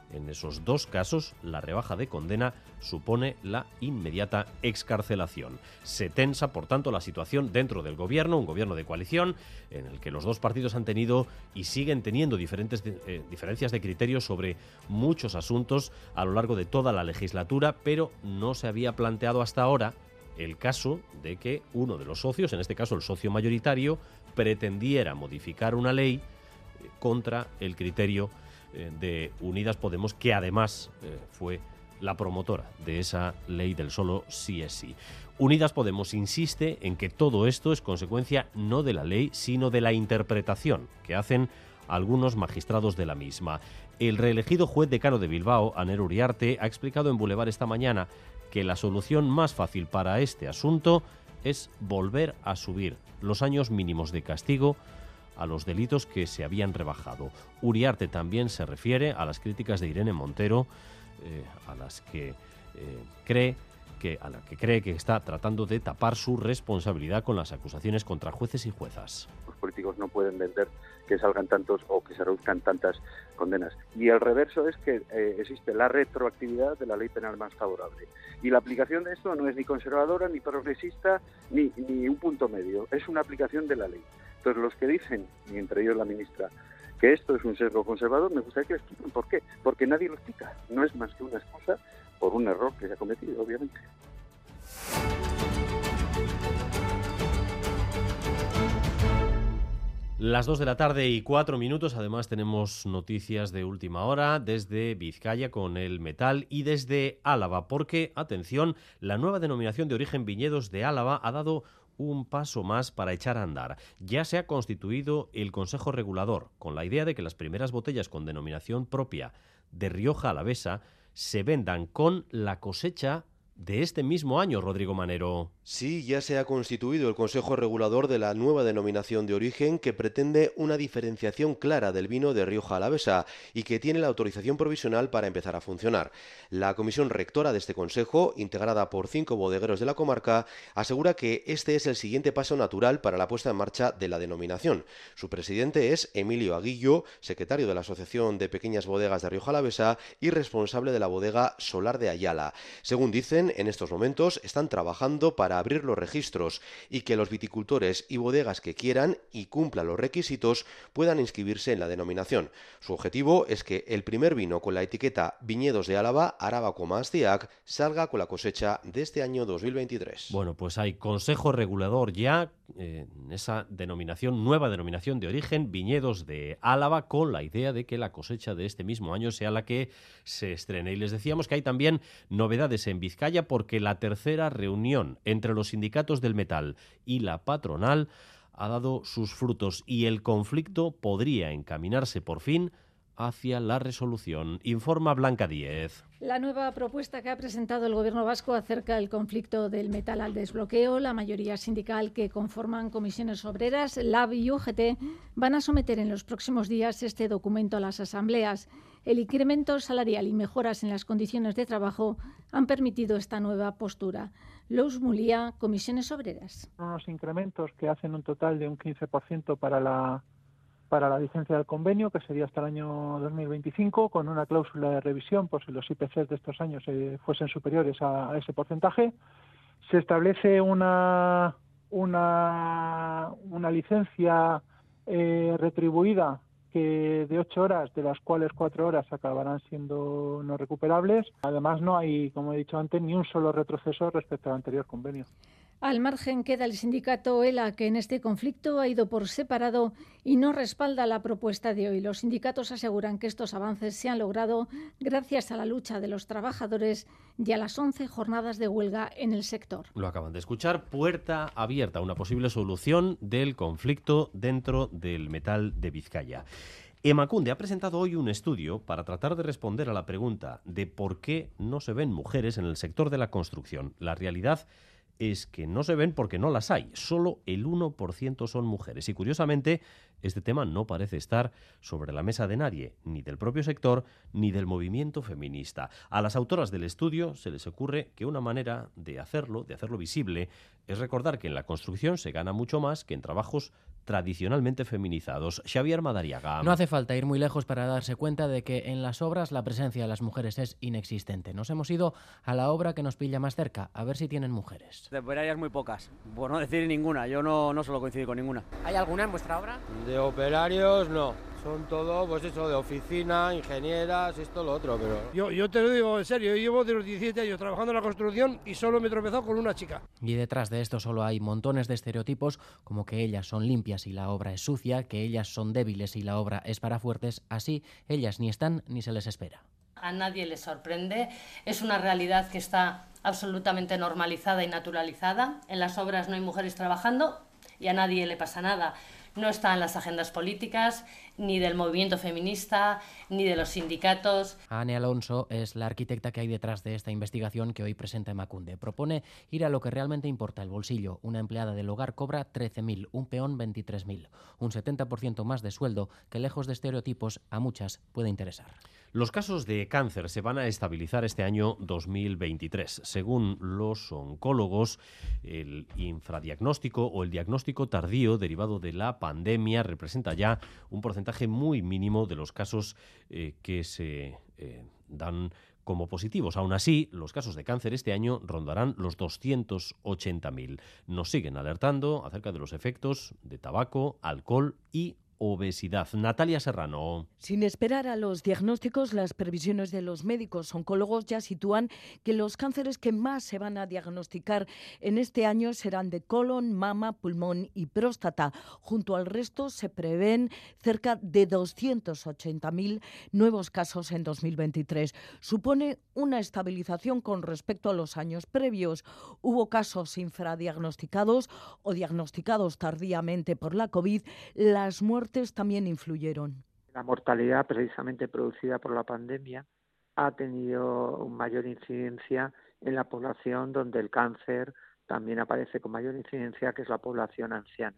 En esos dos casos, la rebaja de condena supone la inmediata excarcelación. Se tensa, por tanto, la situación dentro del gobierno, un gobierno de coalición, en el que los dos partidos han tenido y siguen teniendo diferentes eh, diferencias de criterios sobre muchos asuntos a lo largo de toda la legislatura, pero no se había planteado hasta ahora el caso de que uno de los socios, en este caso el socio mayoritario, pretendiera modificar una ley eh, contra el criterio de Unidas Podemos, que además eh, fue la promotora de esa ley del solo sí es sí. Unidas Podemos insiste en que todo esto es consecuencia no de la ley, sino de la interpretación que hacen algunos magistrados de la misma. El reelegido juez decano de Bilbao, Aner Uriarte, ha explicado en Boulevard esta mañana que la solución más fácil para este asunto es volver a subir los años mínimos de castigo a los delitos que se habían rebajado. Uriarte también se refiere a las críticas de Irene Montero, eh, a las que eh, cree que a la que cree que está tratando de tapar su responsabilidad con las acusaciones contra jueces y juezas. Los políticos no pueden vender que salgan tantos o que se reduzcan tantas condenas. Y el reverso es que eh, existe la retroactividad de la ley penal más favorable. Y la aplicación de esto no es ni conservadora, ni progresista, ni, ni un punto medio. Es una aplicación de la ley. Entonces, los que dicen, y entre ellos la ministra, que esto es un sesgo conservador, me gustaría que expliquen por qué. Porque nadie lo explica. No es más que una excusa por un error que se ha cometido, obviamente. Las dos de la tarde y cuatro minutos. Además tenemos noticias de última hora desde Vizcaya con el metal y desde Álava, porque, atención, la nueva denominación de origen Viñedos de Álava ha dado un paso más para echar a andar. Ya se ha constituido el Consejo Regulador, con la idea de que las primeras botellas con denominación propia de Rioja Alavesa se vendan con la cosecha de este mismo año, Rodrigo Manero. Sí, ya se ha constituido el Consejo Regulador de la nueva denominación de origen, que pretende una diferenciación clara del vino de Rioja Alavesa y que tiene la autorización provisional para empezar a funcionar. La comisión rectora de este consejo, integrada por cinco bodegueros de la comarca, asegura que este es el siguiente paso natural para la puesta en marcha de la denominación. Su presidente es Emilio Aguillo, secretario de la Asociación de Pequeñas Bodegas de Rioja Alavesa y responsable de la bodega Solar de Ayala. Según dicen, en estos momentos están trabajando para abrir los registros y que los viticultores y bodegas que quieran y cumplan los requisitos puedan inscribirse en la denominación. Su objetivo es que el primer vino con la etiqueta Viñedos de Álava, Arabako Maastiak, salga con la cosecha de este año dos mil veintitrés. Bueno, pues hay Consejo Regulador ya eh, en esa denominación, nueva denominación de origen, Viñedos de Álava, con la idea de que la cosecha de este mismo año sea la que se estrene. Y les decíamos que hay también novedades en Vizcaya, porque la tercera reunión entre los sindicatos del metal y la patronal ha dado sus frutos y el conflicto podría encaminarse por fin hacia la resolución, informa Blanca Díez. La nueva propuesta que ha presentado el Gobierno vasco acerca del conflicto del metal al desbloqueo, la mayoría sindical que conforman comisiones obreras, Lab y U G T, van a someter en los próximos días este documento a las asambleas. El incremento salarial y mejoras en las condiciones de trabajo han permitido esta nueva postura. Lous Mulía, comisiones obreras. Unos incrementos que hacen un total de un quince por ciento para la para la vigencia del convenio, que sería hasta el año dos mil veinticinco, con una cláusula de revisión por si los I P Cs de estos años eh, fuesen superiores a, a ese porcentaje. Se establece una, una, una licencia eh, retribuida que de ocho horas, de las cuales cuatro horas acabarán siendo no recuperables. Además, no hay, como he dicho antes, ni un solo retroceso respecto al anterior convenio. Al margen queda el sindicato ELA, que en este conflicto ha ido por separado y no respalda la propuesta de hoy. Los sindicatos aseguran que estos avances se han logrado gracias a la lucha de los trabajadores y a las once jornadas de huelga en el sector. Lo acaban de escuchar, puerta abierta, una posible solución del conflicto dentro del metal de Vizcaya. Emakunde ha presentado hoy un estudio para tratar de responder a la pregunta de por qué no se ven mujeres en el sector de la construcción. La realidad es que no se ven porque no las hay. Solo el uno por ciento son mujeres. Y curiosamente, este tema no parece estar sobre la mesa de nadie, ni del propio sector, ni del movimiento feminista. A las autoras del estudio se les ocurre que una manera de hacerlo, de hacerlo visible, es recordar que en la construcción se gana mucho más que en trabajos tradicionalmente feminizados. Xavier Madariaga. No hace falta ir muy lejos para darse cuenta de que en las obras la presencia de las mujeres es inexistente. Nos hemos ido a la obra que nos pilla más cerca, a ver si tienen mujeres. De operarias muy pocas, por no decir ninguna. Yo no, no suelo coincidir con ninguna. ¿Hay alguna en vuestra obra? De operarios no. Son todo, pues eso, de oficina, ingenieras, esto, lo otro, pero... Yo, yo te lo digo en serio, yo llevo de los diecisiete años trabajando en la construcción y solo me he tropezado con una chica. Y detrás de esto solo hay montones de estereotipos, como que ellas son limpias y la obra es sucia, que ellas son débiles y la obra es para fuertes, así ellas ni están ni se les espera. A nadie le sorprende, es una realidad que está absolutamente normalizada y naturalizada. En las obras no hay mujeres trabajando y a nadie le pasa nada. No está en las agendas políticas, ni del movimiento feminista, ni de los sindicatos. Ane Alonso es la arquitecta que hay detrás de esta investigación que hoy presenta Emakunde. Propone ir a lo que realmente importa, el bolsillo. Una empleada del hogar cobra trece mil, un peón veintitrés mil. Un setenta por ciento más de sueldo que, lejos de estereotipos, a muchas puede interesar. Los casos de cáncer se van a estabilizar este año dos mil veintitrés. Según los oncólogos, el infradiagnóstico o el diagnóstico tardío derivado de la pandemia representa ya un porcentaje muy mínimo de los casos eh, que se eh, dan como positivos. Aún así, los casos de cáncer este año rondarán los doscientos ochenta mil. Nos siguen alertando acerca de los efectos de tabaco, alcohol y obesidad. Natalia Serrano. Sin esperar a los diagnósticos, las previsiones de los médicos oncólogos ya sitúan que los cánceres que más se van a diagnosticar en este año serán de colon, mama, pulmón y próstata. Junto al resto se prevén cerca de doscientos ochenta mil nuevos casos en dos mil veintitrés. Supone una estabilización con respecto a los años previos. Hubo casos infradiagnosticados o diagnosticados tardíamente por la COVID. Las muertes también influyeron. La mortalidad precisamente producida por la pandemia ha tenido mayor incidencia en la población donde el cáncer también aparece con mayor incidencia, que es la población anciana.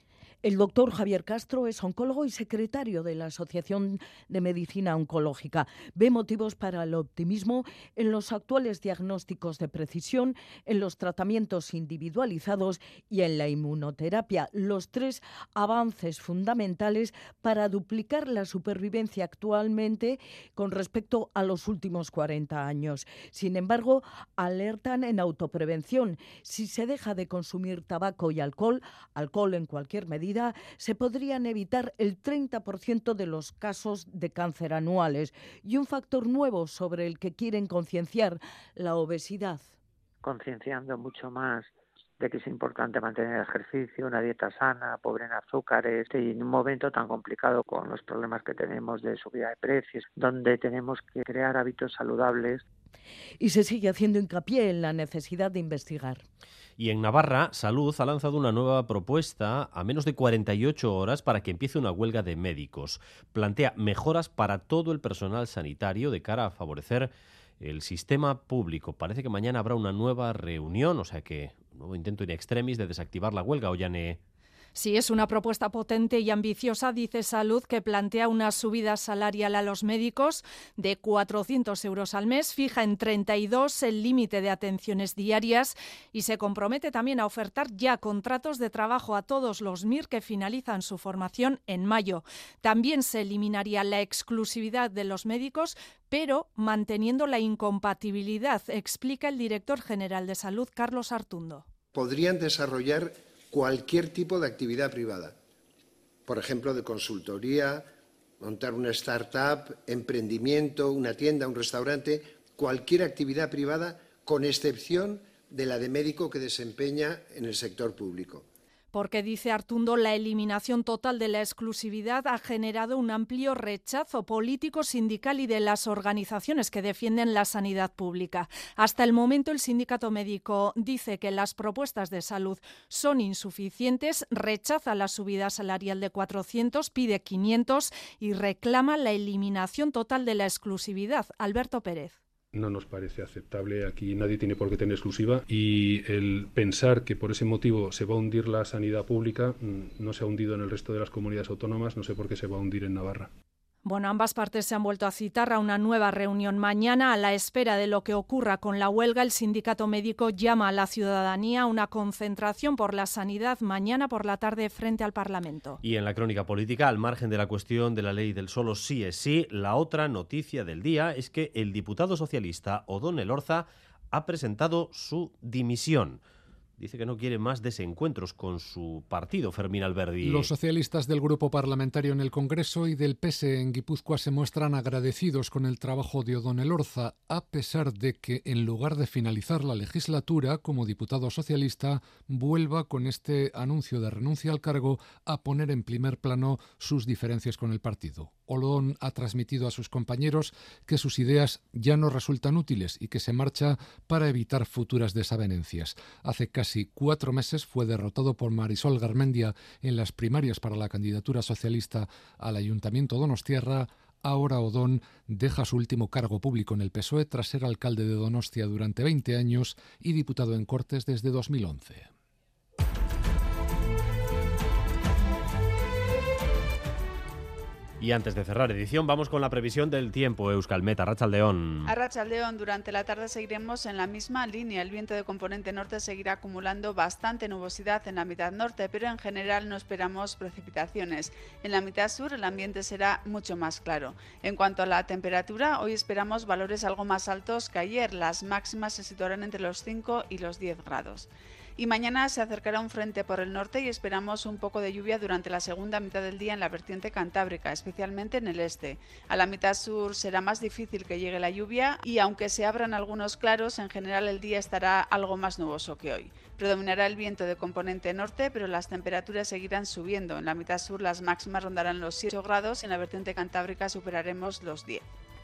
El doctor Javier Castro es oncólogo y secretario de la Asociación de Medicina Oncológica. Ve motivos para el optimismo en los actuales diagnósticos de precisión, en los tratamientos individualizados y en la inmunoterapia, los tres avances fundamentales para duplicar la supervivencia actualmente con respecto a los últimos cuarenta años. Sin embargo, alertan en autoprevención. Si se deja de consumir tabaco y alcohol, alcohol en cualquier medida, se podrían evitar el treinta por ciento de los casos de cáncer anuales. Y un factor nuevo sobre el que quieren concienciar: la obesidad. Concienciando mucho más de que es importante mantener el ejercicio, una dieta sana, pobre en azúcares, y en un momento tan complicado con los problemas que tenemos de subida de precios, donde tenemos que crear hábitos saludables. Y se sigue haciendo hincapié en la necesidad de investigar. Y en Navarra, Salud ha lanzado una nueva propuesta a menos de cuarenta y ocho horas para que empiece una huelga de médicos. Plantea mejoras para todo el personal sanitario de cara a favorecer el sistema público. Parece que mañana habrá una nueva reunión, o sea que un nuevo intento in extremis de desactivar la huelga. Ollane. Sí, es una propuesta potente y ambiciosa, dice Salud, que plantea una subida salarial a los médicos de cuatrocientos euros al mes, fija en treinta y dos el límite de atenciones diarias y se compromete también a ofertar ya contratos de trabajo a todos los M I R que finalizan su formación en mayo. También se eliminaría la exclusividad de los médicos, pero manteniendo la incompatibilidad, explica el director general de Salud, Carlos Artundo. Podrían desarrollar cualquier tipo de actividad privada, por ejemplo, de consultoría, montar una startup, emprendimiento, una tienda, un restaurante, cualquier actividad privada, con excepción de la de médico que desempeña en el sector público. Porque, dice Artundo, la eliminación total de la exclusividad ha generado un amplio rechazo político, sindical y de las organizaciones que defienden la sanidad pública. Hasta el momento, el sindicato médico dice que las propuestas de Salud son insuficientes, rechaza la subida salarial de cuatrocientos, pide quinientos y reclama la eliminación total de la exclusividad. Alberto Pérez. No nos parece aceptable, aquí nadie tiene por qué tener exclusiva y el pensar que por ese motivo se va a hundir la sanidad pública no se ha hundido en el resto de las comunidades autónomas, no sé por qué se va a hundir en Navarra. Bueno, ambas partes se han vuelto a citar a una nueva reunión mañana. A la espera de lo que ocurra con la huelga, el sindicato médico llama a la ciudadanía a una concentración por la sanidad mañana por la tarde frente al Parlamento. Y en la crónica política, al margen de la cuestión de la ley del solo sí es sí, la otra noticia del día es que el diputado socialista Odón Elorza ha presentado su dimisión. Dice que no quiere más desencuentros con su partido, Fermín Alberdi. Los socialistas del grupo parlamentario en el Congreso y del P S E en Guipúzcoa se muestran agradecidos con el trabajo de Odón Elorza, a pesar de que, en lugar de finalizar la legislatura como diputado socialista, vuelva con este anuncio de renuncia al cargo a poner en primer plano sus diferencias con el partido. Odón ha transmitido a sus compañeros que sus ideas ya no resultan útiles y que se marcha para evitar futuras desavenencias. Hace casi cuatro meses fue derrotado por Marisol Garmendia en las primarias para la candidatura socialista al Ayuntamiento donostiarra. Ahora Odón deja su último cargo público en el P S O E tras ser alcalde de Donostia durante veinte años y diputado en Cortes desde dos mil once. Y antes de cerrar edición, vamos con la previsión del tiempo. Euskalmet, Arratsaldeon. Arratsaldeon, durante la tarde seguiremos en la misma línea. El viento de componente norte seguirá acumulando bastante nubosidad en la mitad norte, pero en general no esperamos precipitaciones. En la mitad sur el ambiente será mucho más claro. En cuanto a la temperatura, hoy esperamos valores algo más altos que ayer. Las máximas se situarán entre los cinco y los diez grados. Y mañana se acercará un frente por el norte y esperamos un poco de lluvia durante la segunda mitad del día en la vertiente cantábrica, especialmente en el este. A la mitad sur será más difícil que llegue la lluvia y aunque se abran algunos claros, en general el día estará algo más nuboso que hoy. Predominará el viento de componente norte, pero las temperaturas seguirán subiendo. En la mitad sur las máximas rondarán los siete grados y en la vertiente cantábrica superaremos los diez.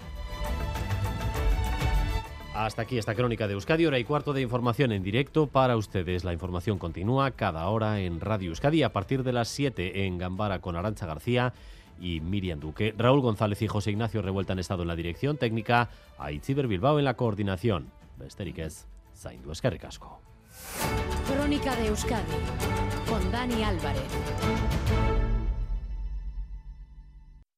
Hasta aquí esta crónica de Euskadi, hora y cuarto de información en directo para ustedes. La información continúa cada hora en Radio Euskadi a partir de las siete en Gambara con Arantxa García y Miriam Duque. Raúl González y José Ignacio Revuelta han estado en la dirección técnica, Aitziber Bilbao en la coordinación. Besterik ez, zaindu eskerrik asko. Crónica de Euskadi con Dani Álvarez.